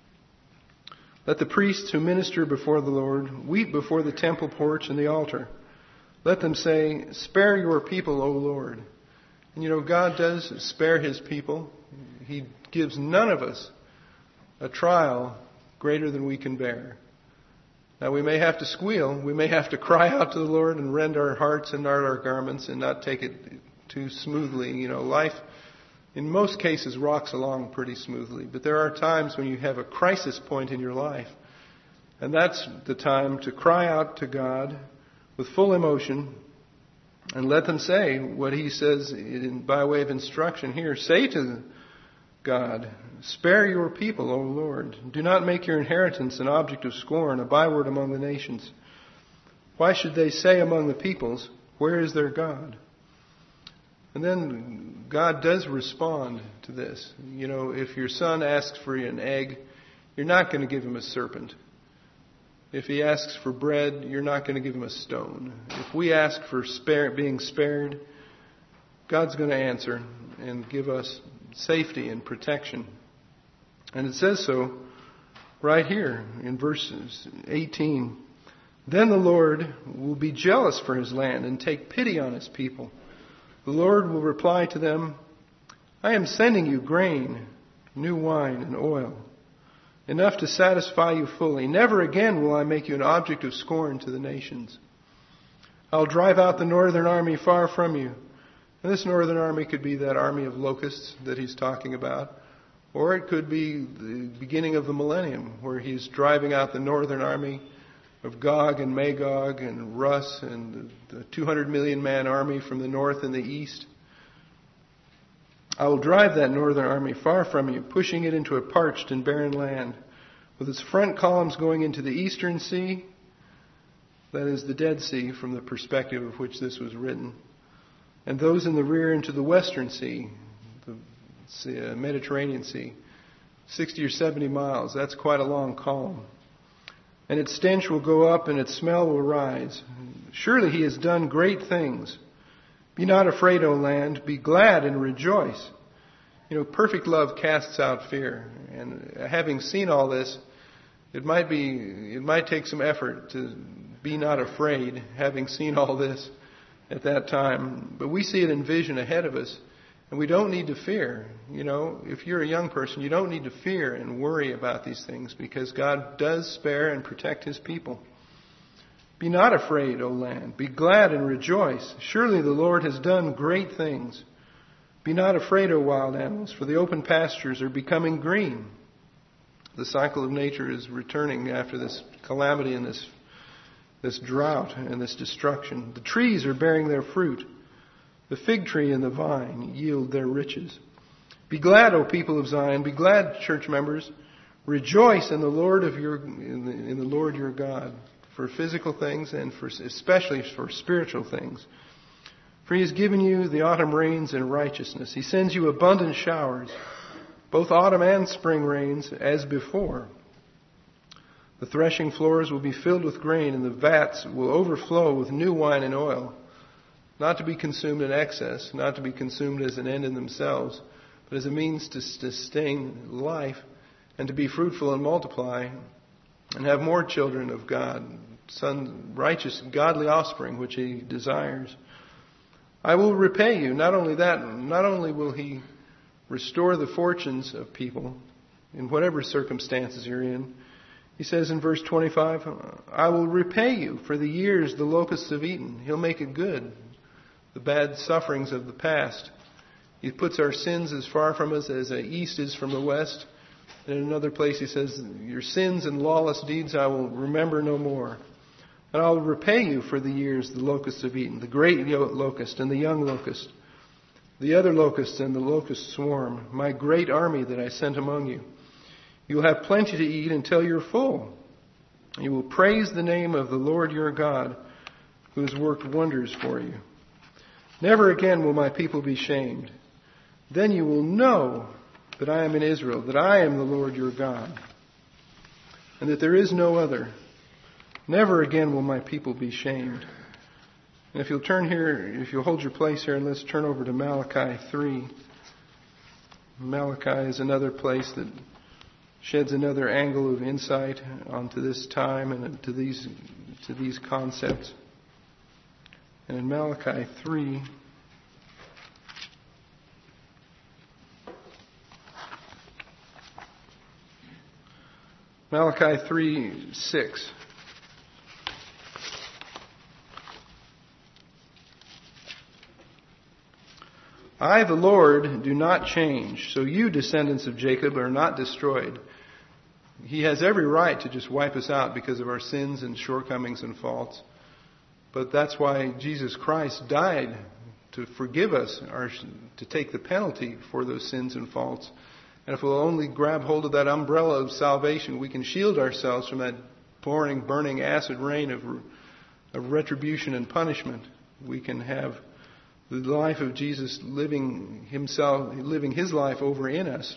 Let the priests who minister before the Lord weep before the temple porch and the altar. Let them say, spare your people, O Lord. And you know, God does spare his people. He gives none of us a trial greater than we can bear. Now, we may have to squeal. We may have to cry out to the Lord and rend our hearts and not our garments and not take it too smoothly. You know, life, in most cases, rocks along pretty smoothly. But there are times when you have a crisis point in your life. And that's the time to cry out to God with full emotion and let them say what he says by way of instruction here. Say to God, spare your people, O Lord. Do not make your inheritance an object of scorn, a byword among the nations. Why should they say among the peoples, where is their God? And then God does respond to this. You know, if your son asks for an egg, you're not going to give him a serpent. If he asks for bread, you're not going to give him a stone. If we ask for being spared, God's going to answer and give us safety and protection. And it says so right here in verses 18. Then the Lord will be jealous for his land and take pity on his people. The Lord will reply to them, I am sending you grain, new wine, and oil, enough to satisfy you fully. Never again will I make you an object of scorn to the nations. I'll drive out the northern army far from you. And this northern army could be that army of locusts that he's talking about. Or it could be the beginning of the millennium, where he's driving out the northern army of Gog and Magog and Rus and the 200 million man army from the north and the east. I will drive that northern army far from you, pushing it into a parched and barren land, with its front columns going into the eastern sea, that is the Dead Sea from the perspective of which this was written, and those in the rear into the western sea, the Mediterranean Sea, 60 or 70 miles. That's quite a long column. And its stench will go up and its smell will rise. Surely he has done great things. Be not afraid, O land. Be glad and rejoice. You know, perfect love casts out fear. And having seen all this, it might take some effort to be not afraid, having seen all this at that time. But we see it in vision ahead of us. And we don't need to fear. You know, if you're a young person, you don't need to fear and worry about these things, because God does spare and protect His people. Be not afraid, O land. Be glad and rejoice. Surely the Lord has done great things. Be not afraid, O wild animals, for the open pastures are becoming green. The cycle of nature is returning after this calamity and this drought and this destruction. The trees are bearing their fruit. The fig tree and the vine yield their riches. Be glad, O people of Zion. Be glad, church members. Rejoice in the Lord in the Lord your God, for physical things and especially for spiritual things. For He has given you the autumn rains in righteousness. He sends you abundant showers, both autumn and spring rains, as before. The threshing floors will be filled with grain, and the vats will overflow with new wine and oil. Not to be consumed in excess, not to be consumed as an end in themselves, but as a means to sustain life and to be fruitful and multiply and have more children of God, righteous, godly offspring, which He desires. I will repay you. Not only that, not only will He restore the fortunes of people in whatever circumstances you're in. He says in verse 25, I will repay you for the years the locusts have eaten. He'll make it good. The bad sufferings of the past. He puts our sins as far from us as the east is from the west. And in another place he says, your sins and lawless deeds I will remember no more. And I will repay you for the years the locusts have eaten, the great locust and the young locust, the other locusts and the locust swarm, my great army that I sent among you. You will have plenty to eat until you're full. You will praise the name of the Lord your God, who has worked wonders for you. Never again will my people be shamed. Then you will know that I am in Israel, that I am the Lord your God, and that there is no other. Never again will my people be shamed. And if you'll turn here, if you'll hold your place here, and let's turn over to Malachi 3. Malachi is another place that sheds another angle of insight onto this time and to these concepts. And in Malachi 3, Malachi 3:6. I, the Lord, do not change, so you, descendants of Jacob, are not destroyed. He has every right to just wipe us out because of our sins and shortcomings and faults. But that's why Jesus Christ died, to forgive us, to take the penalty for those sins and faults. And if we'll only grab hold of that umbrella of salvation, we can shield ourselves from that pouring, burning acid rain of retribution and punishment. We can have the life of Jesus living His life over in us.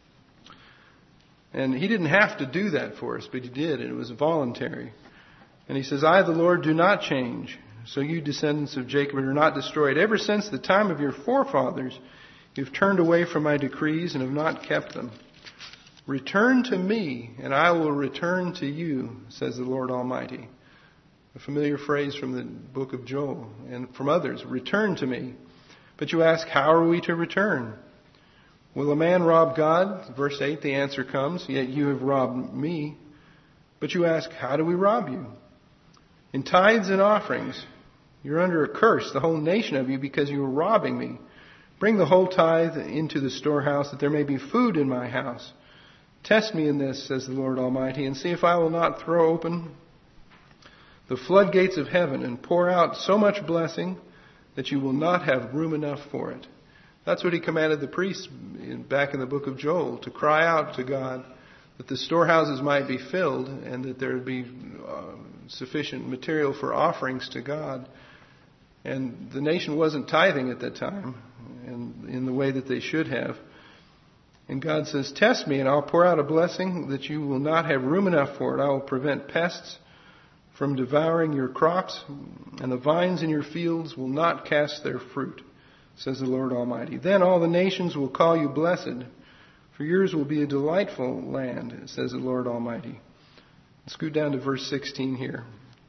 And He didn't have to do that for us, but He did, and it was voluntary. And He says, I, the Lord, do not change. So you, descendants of Jacob, are not destroyed. Ever since the time of your forefathers, you've turned away from my decrees and have not kept them. Return to me, and I will return to you, says the Lord Almighty. A familiar phrase from the book of Joel and from others. Return to me. But you ask, how are we to return? Will a man rob God? Verse 8, the answer comes, yet you have robbed me. But you ask, how do we rob you? In tithes and offerings. You're under a curse, the whole nation of you, because you are robbing me. Bring the whole tithe into the storehouse, that there may be food in my house. Test me in this, says the Lord Almighty, and see if I will not throw open the floodgates of heaven and pour out so much blessing that you will not have room enough for it. That's what he commanded the priests back in the book of Joel, to cry out to God that the storehouses might be filled and that there would be sufficient material for offerings to God. And the nation wasn't tithing at that time and in the way that they should have. And God says, test me and I'll pour out a blessing that you will not have room enough for it. I will prevent pests from devouring your crops, and the vines in your fields will not cast their fruit, says the Lord Almighty. Then all the nations will call you blessed, for yours will be a delightful land, says the Lord Almighty. Let's go down to verse 16 here.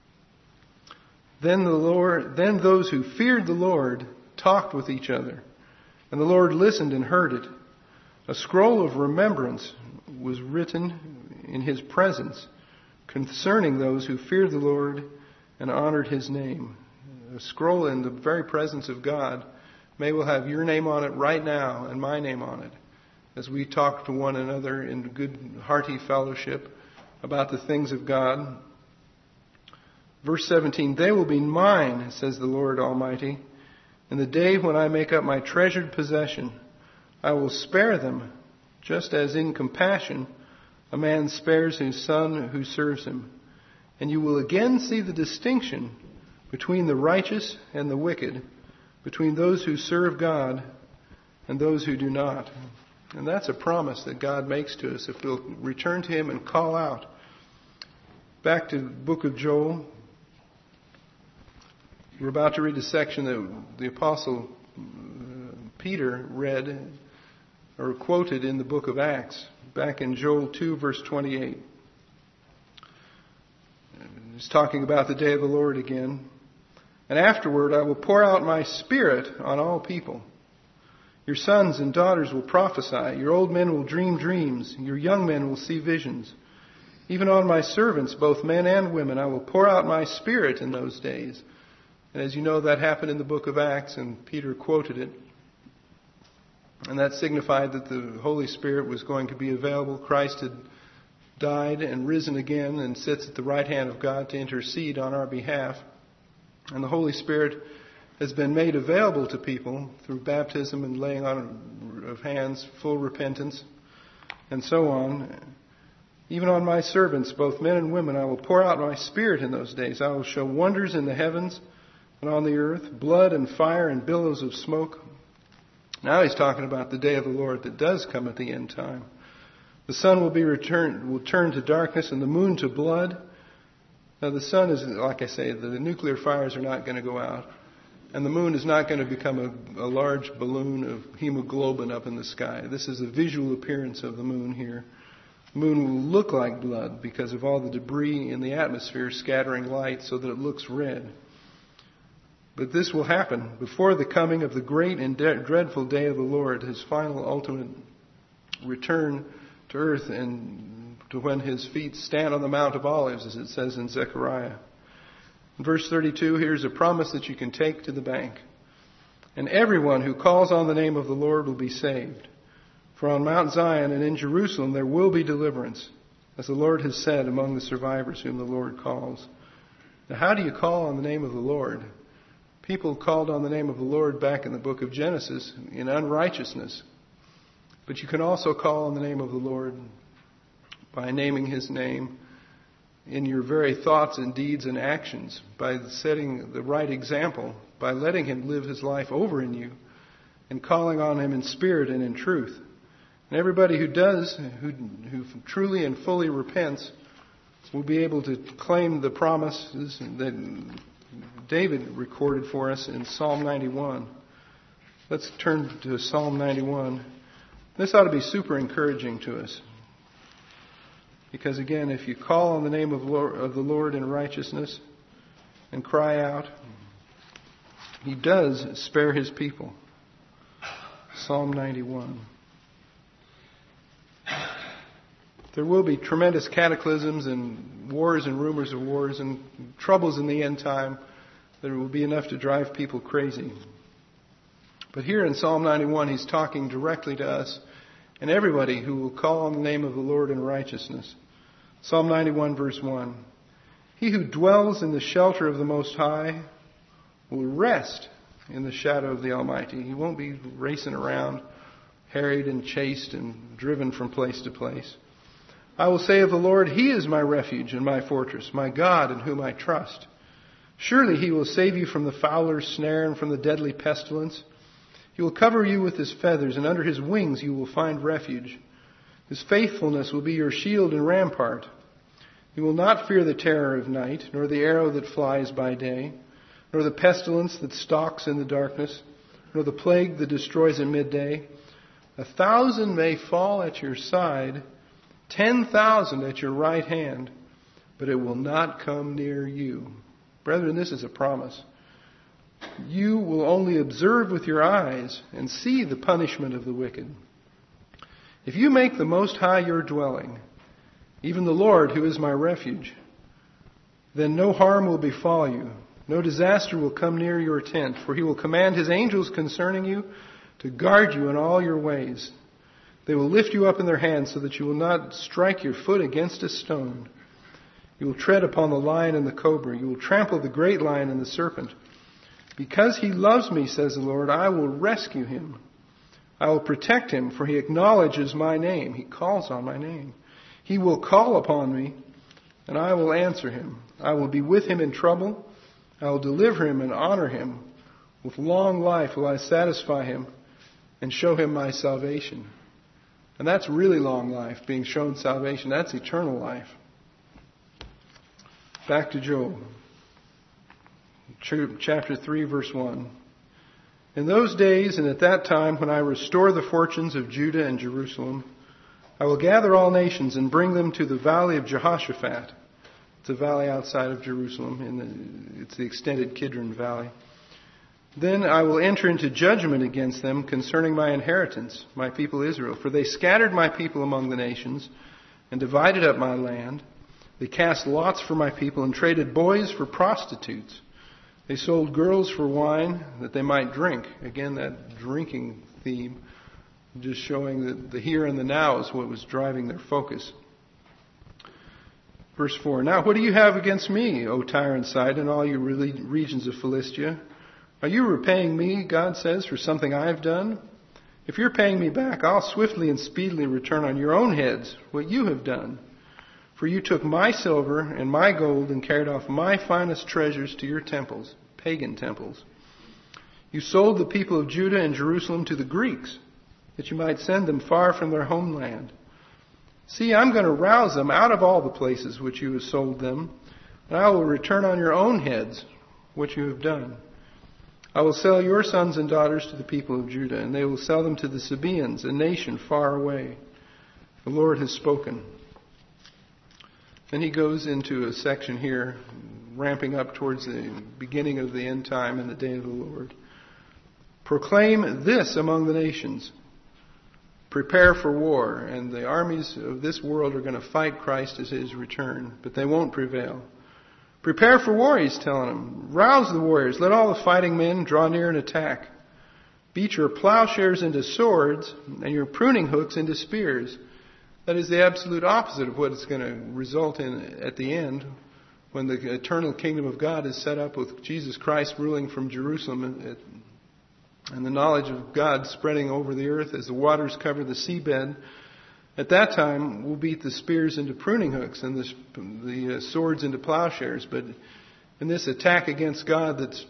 Then those who feared the Lord talked with each other, and the Lord listened and heard it. A scroll of remembrance was written in his presence concerning those who feared the Lord and honored his name. A scroll in the very presence of God may well have your name on it right now and my name on it, as we talk to one another in good, hearty fellowship about the things of God. Verse 17, they will be mine, says the Lord Almighty, in the day when I make up my treasured possession. I will spare them, just as in compassion a man spares his son who serves him. And you will again see the distinction between the righteous and the wicked, between those who serve God and those who do not. And that's a promise that God makes to us if we'll return to him and call out. Back to the book of Joel. We're about to read a section that the Apostle Peter read or quoted in the book of Acts, back in Joel 2, verse 28. He's talking about the day of the Lord again. And afterward I will pour out my spirit on all people. Your sons and daughters will prophesy. Your old men will dream dreams. Your young men will see visions. Even on my servants, both men and women, I will pour out my spirit in those days. And as you know, that happened in the book of Acts, and Peter quoted it. And that signified that the Holy Spirit was going to be available. Christ had died and risen again and sits at the right hand of God to intercede on our behalf. And the Holy Spirit has been made available to people through baptism and laying on of hands, full repentance, and so on. Even on my servants, both men and women, I will pour out my spirit in those days. I will show wonders in the heavens and on the earth, blood and fire and billows of smoke. Now he's talking about the day of the Lord that does come at the end time. The sun will turn to darkness and the moon to blood. Now the sun is, like I say, the nuclear fires are not going to go out. And the moon is not going to become a large balloon of hemoglobin up in the sky. This is a visual appearance of the moon here. The moon will look like blood because of all the debris in the atmosphere scattering light so that it looks red. But this will happen before the coming of the great and dreadful day of the Lord, his final ultimate return to earth and to when his feet stand on the Mount of Olives, as it says in Zechariah. In verse 32, here's a promise that you can take to the bank. And everyone who calls on the name of the Lord will be saved. For on Mount Zion and in Jerusalem there will be deliverance, as the Lord has said, among the survivors whom the Lord calls. Now, how do you call on the name of the Lord? People called on the name of the Lord back in the book of Genesis in unrighteousness. But you can also call on the name of the Lord by naming his name in your very thoughts and deeds and actions, by setting the right example, by letting him live his life over in you, and calling on him in spirit and in truth. And everybody who does, who truly and fully repents, will be able to claim the promises that David recorded for us in Psalm 91. Let's turn to Psalm 91. This ought to be super encouraging to us. Because again, if you call on the name of the Lord in righteousness and cry out, he does spare his people. Psalm 91. There will be tremendous cataclysms and wars and rumors of wars and troubles in the end time that it will be enough to drive people crazy. But here in Psalm 91, he's talking directly to us and everybody who will call on the name of the Lord in righteousness. Psalm 91, verse 1. He who dwells in the shelter of the Most High will rest in the shadow of the Almighty. He won't be racing around, harried and chased and driven from place to place. I will say of the Lord, He is my refuge and my fortress, my God in whom I trust. Surely He will save you from the fowler's snare and from the deadly pestilence. He will cover you with His feathers, and under His wings you will find refuge. His faithfulness will be your shield and rampart. You will not fear the terror of night, nor the arrow that flies by day, nor the pestilence that stalks in the darkness, nor the plague that destroys at midday. 1,000 may fall at your side, 10,000 at your right hand, but it will not come near you. Brethren, this is a promise. You will only observe with your eyes and see the punishment of the wicked. If you make the Most High your dwelling, even the Lord who is my refuge, then no harm will befall you, no disaster will come near your tent, for He will command His angels concerning you to guard you in all your ways. They will lift you up in their hands so that you will not strike your foot against a stone. You will tread upon the lion and the cobra. You will trample the great lion and the serpent. Because He loves me, says the Lord, I will rescue Him. I will protect Him, for He acknowledges my name. He calls on my name. He will call upon me, and I will answer him. I will be with him in trouble. I will deliver him and honor him. With long life will I satisfy him and show him my salvation. And that's really long life, being shown salvation. That's eternal life. Back to Joel. Chapter 3, verse 1. In those days and at that time when I restore the fortunes of Judah and Jerusalem, I will gather all nations and bring them to the valley of Jehoshaphat. It's a valley outside of Jerusalem. It's the extended Kidron Valley. Then I will enter into judgment against them concerning my inheritance, my people Israel. For they scattered my people among the nations and divided up my land. They cast lots for my people and traded boys for prostitutes. They sold girls for wine that they might drink. Again, that drinking theme, just showing that the here and the now is what was driving their focus. Verse 4, Now what do you have against me, O Tyre and Sidon, and all you regions of Philistia? Are you repaying me, God says, for something I have done? If you're paying me back, I'll swiftly and speedily return on your own heads what you have done. For you took my silver and my gold and carried off my finest treasures to your temples, pagan temples. You sold the people of Judah and Jerusalem to the Greeks, that you might send them far from their homeland. See, I'm going to rouse them out of all the places which you have sold them, and I will return on your own heads what you have done. I will sell your sons and daughters to the people of Judah, and they will sell them to the Sabaeans, a nation far away. The Lord has spoken. Then he goes into a section here, ramping up towards the beginning of the end time and the day of the Lord. Proclaim this among the nations. Prepare for war, and the armies of this world are going to fight Christ at His return, but they won't prevail. Prepare for war, he's telling them. Rouse the warriors. Let all the fighting men draw near and attack. Beat your plowshares into swords and your pruning hooks into spears. That is the absolute opposite of what it's going to result in at the end, when the eternal kingdom of God is set up with Jesus Christ ruling from Jerusalem, and the knowledge of God spreading over the earth as the waters cover the seabed. At that time, we'll beat the spears into pruning hooks and the swords into plowshares. But in this attack against God that's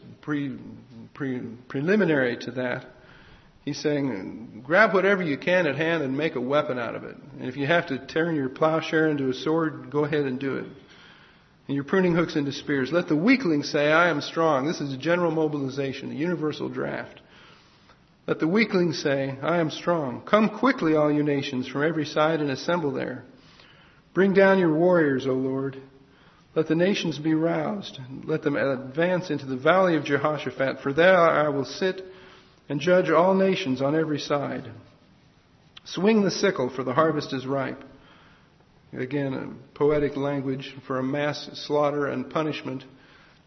preliminary to that, he's saying, grab whatever you can at hand and make a weapon out of it. And if you have to turn your plowshare into a sword, go ahead and do it. And your pruning hooks into spears. Let the weakling say, I am strong. This is a general mobilization, a universal draft. Let the weakling say, I am strong. Come quickly, all you nations, from every side and assemble there. Bring down your warriors, O Lord. Let the nations be roused. Let them advance into the valley of Jehoshaphat, for there I will sit and judge all nations on every side. Swing the sickle, for the harvest is ripe. Again, a poetic language for a mass slaughter and punishment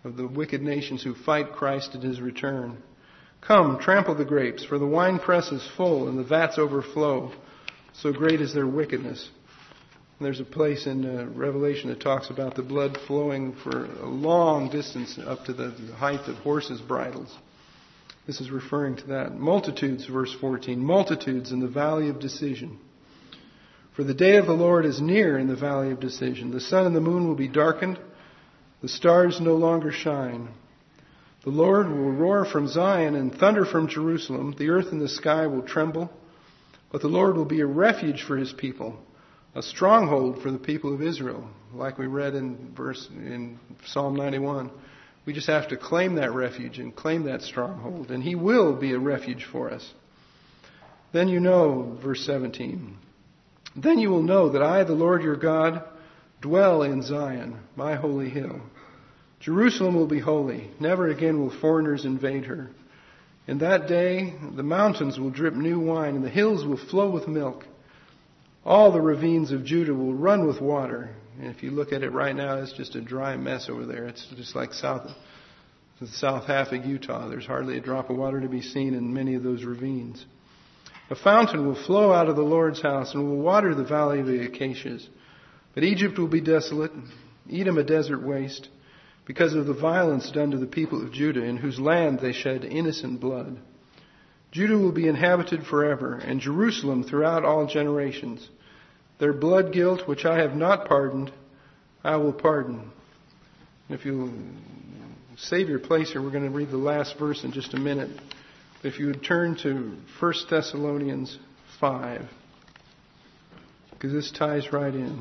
of the wicked nations who fight Christ at his return. Come, trample the grapes, for the winepress is full and the vats overflow. So great is their wickedness. And there's a place in Revelation that talks about the blood flowing for a long distance up to the height of horses' bridles. This is referring to that. Multitudes, verse 14, multitudes in the valley of decision. For the day of the Lord is near in the valley of decision. The sun and the moon will be darkened. The stars no longer shine. The Lord will roar from Zion and thunder from Jerusalem. The earth and the sky will tremble. But the Lord will be a refuge for his people, a stronghold for the people of Israel, like we read in Psalm 91. We just have to claim that refuge and claim that stronghold, and he will be a refuge for us. Then you know, verse 17, then you will know that I, the Lord your God, dwell in Zion, my holy hill. Jerusalem will be holy. Never again will foreigners invade her. In that day, the mountains will drip new wine, and the hills will flow with milk. All the ravines of Judah will run with water. And if you look at it right now, it's just a dry mess over there. It's just like the south half of Utah. There's hardly a drop of water to be seen in many of those ravines. A fountain will flow out of the Lord's house and will water the valley of the acacias. But Egypt will be desolate, Edom a desert waste, because of the violence done to the people of Judah, in whose land they shed innocent blood. Judah will be inhabited forever, and Jerusalem throughout all generations. Their blood guilt, which I have not pardoned, I will pardon. If you'll save your place here, we're going to read the last verse in just a minute. If you would turn to 1 Thessalonians 5, because this ties right in.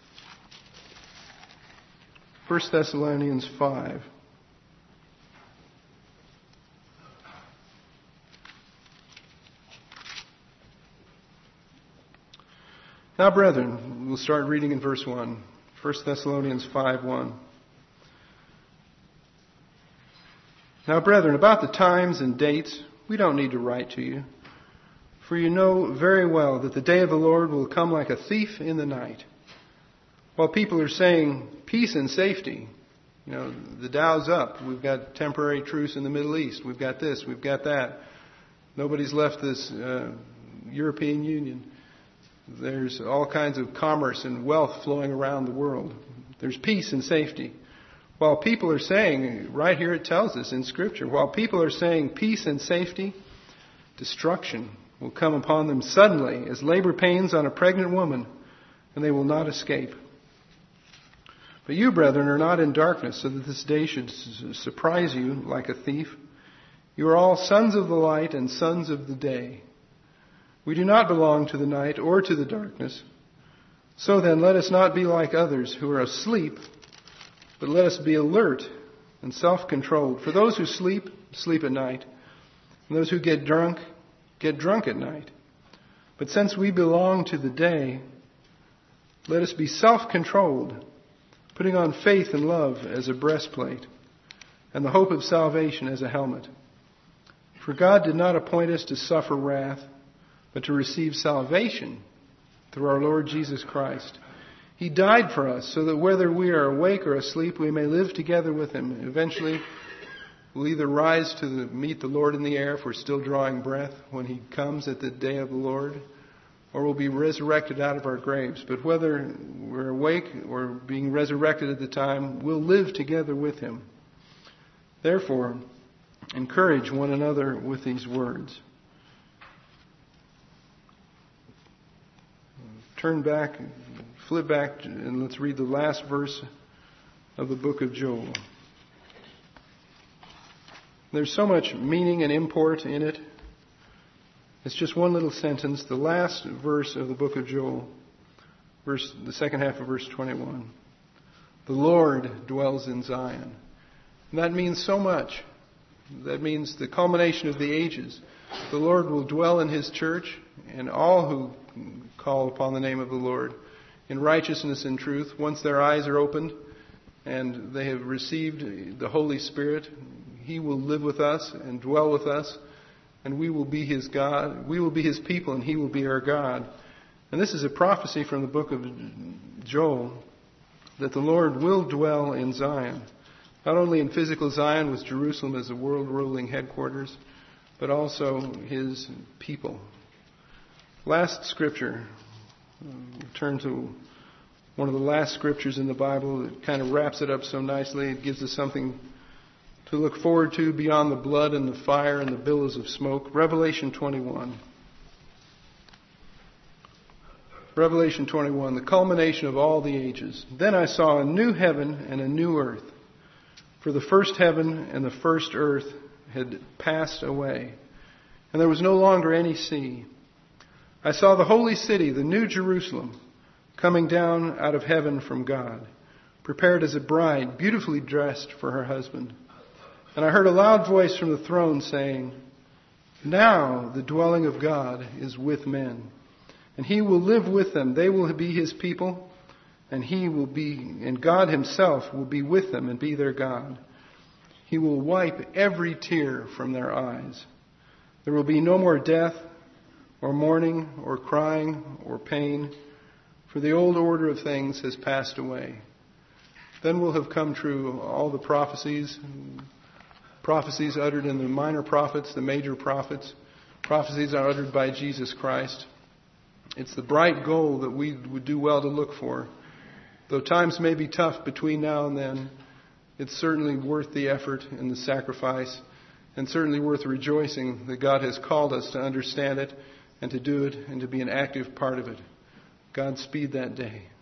1 Thessalonians 5. Now, brethren, we'll start reading in verse 1. 1 Thessalonians 5:1. Now, brethren, about the times and dates, we don't need to write to you. For you know very well that the day of the Lord will come like a thief in the night. While people are saying peace and safety, the Dow's up. We've got temporary truce in the Middle East. We've got this. We've got that. Nobody's left this European Union. There's all kinds of commerce and wealth flowing around the world. There's peace and safety. While people are saying, right here it tells us in Scripture, while people are saying peace and safety, destruction will come upon them suddenly as labor pains on a pregnant woman, and they will not escape. But you, brethren, are not in darkness, so that this day should surprise you like a thief. You are all sons of the light and sons of the day. We do not belong to the night or to the darkness. So then, let us not be like others who are asleep, but let us be alert and self-controlled. For those who sleep, sleep at night. And those who get drunk at night. But since we belong to the day, let us be self-controlled, putting on faith and love as a breastplate, and the hope of salvation as a helmet. For God did not appoint us to suffer wrath, but to receive salvation through our Lord Jesus Christ. He died for us so that whether we are awake or asleep, we may live together with Him. Eventually, we'll either rise to meet the Lord in the air if we're still drawing breath when He comes at the day of the Lord, or we'll be resurrected out of our graves. But whether we're awake or being resurrected at the time, we'll live together with Him. Therefore, encourage one another with these words. Turn back, flip back, and let's read the last verse of the book of Joel. There's so much meaning and import in it. It's just one little sentence, the last verse of the book of Joel, the second half of verse 21. The Lord dwells in Zion. And that means so much. That means the culmination of the ages. The Lord will dwell in His church, and all who call upon the name of the Lord in righteousness and truth, once their eyes are opened and they have received the Holy Spirit, He will live with us and dwell with us, and we will be His God. We will be His people, and He will be our God. And this is a prophecy from the book of Joel, that the Lord will dwell in Zion. Not only in physical Zion with Jerusalem as the world ruling headquarters, but also His people. Last scripture. Turn to one of the last scriptures in the Bible that kind of wraps it up so nicely. It gives us something to look forward to beyond the blood and the fire and the billows of smoke. Revelation 21. Revelation 21, the culmination of all the ages. Then I saw a new heaven and a new earth. For the first heaven and the first earth had passed away, and there was no longer any sea. I saw the holy city, the new Jerusalem, coming down out of heaven from God, prepared as a bride, beautifully dressed for her husband. And I heard a loud voice from the throne saying, "Now the dwelling of God is with men, and He will live with them. They will be His people, and God Himself will be with them and be their God. He will wipe every tear from their eyes. There will be no more death, or mourning, or crying, or pain, for the old order of things has passed away." Then will have come true all the prophecies uttered in the minor prophets, the major prophets, prophecies are uttered by Jesus Christ. It's the bright goal that we would do well to look for. Though times may be tough between now and then, it's certainly worth the effort and the sacrifice, and certainly worth rejoicing that God has called us to understand it and to do it and to be an active part of it. Godspeed that day.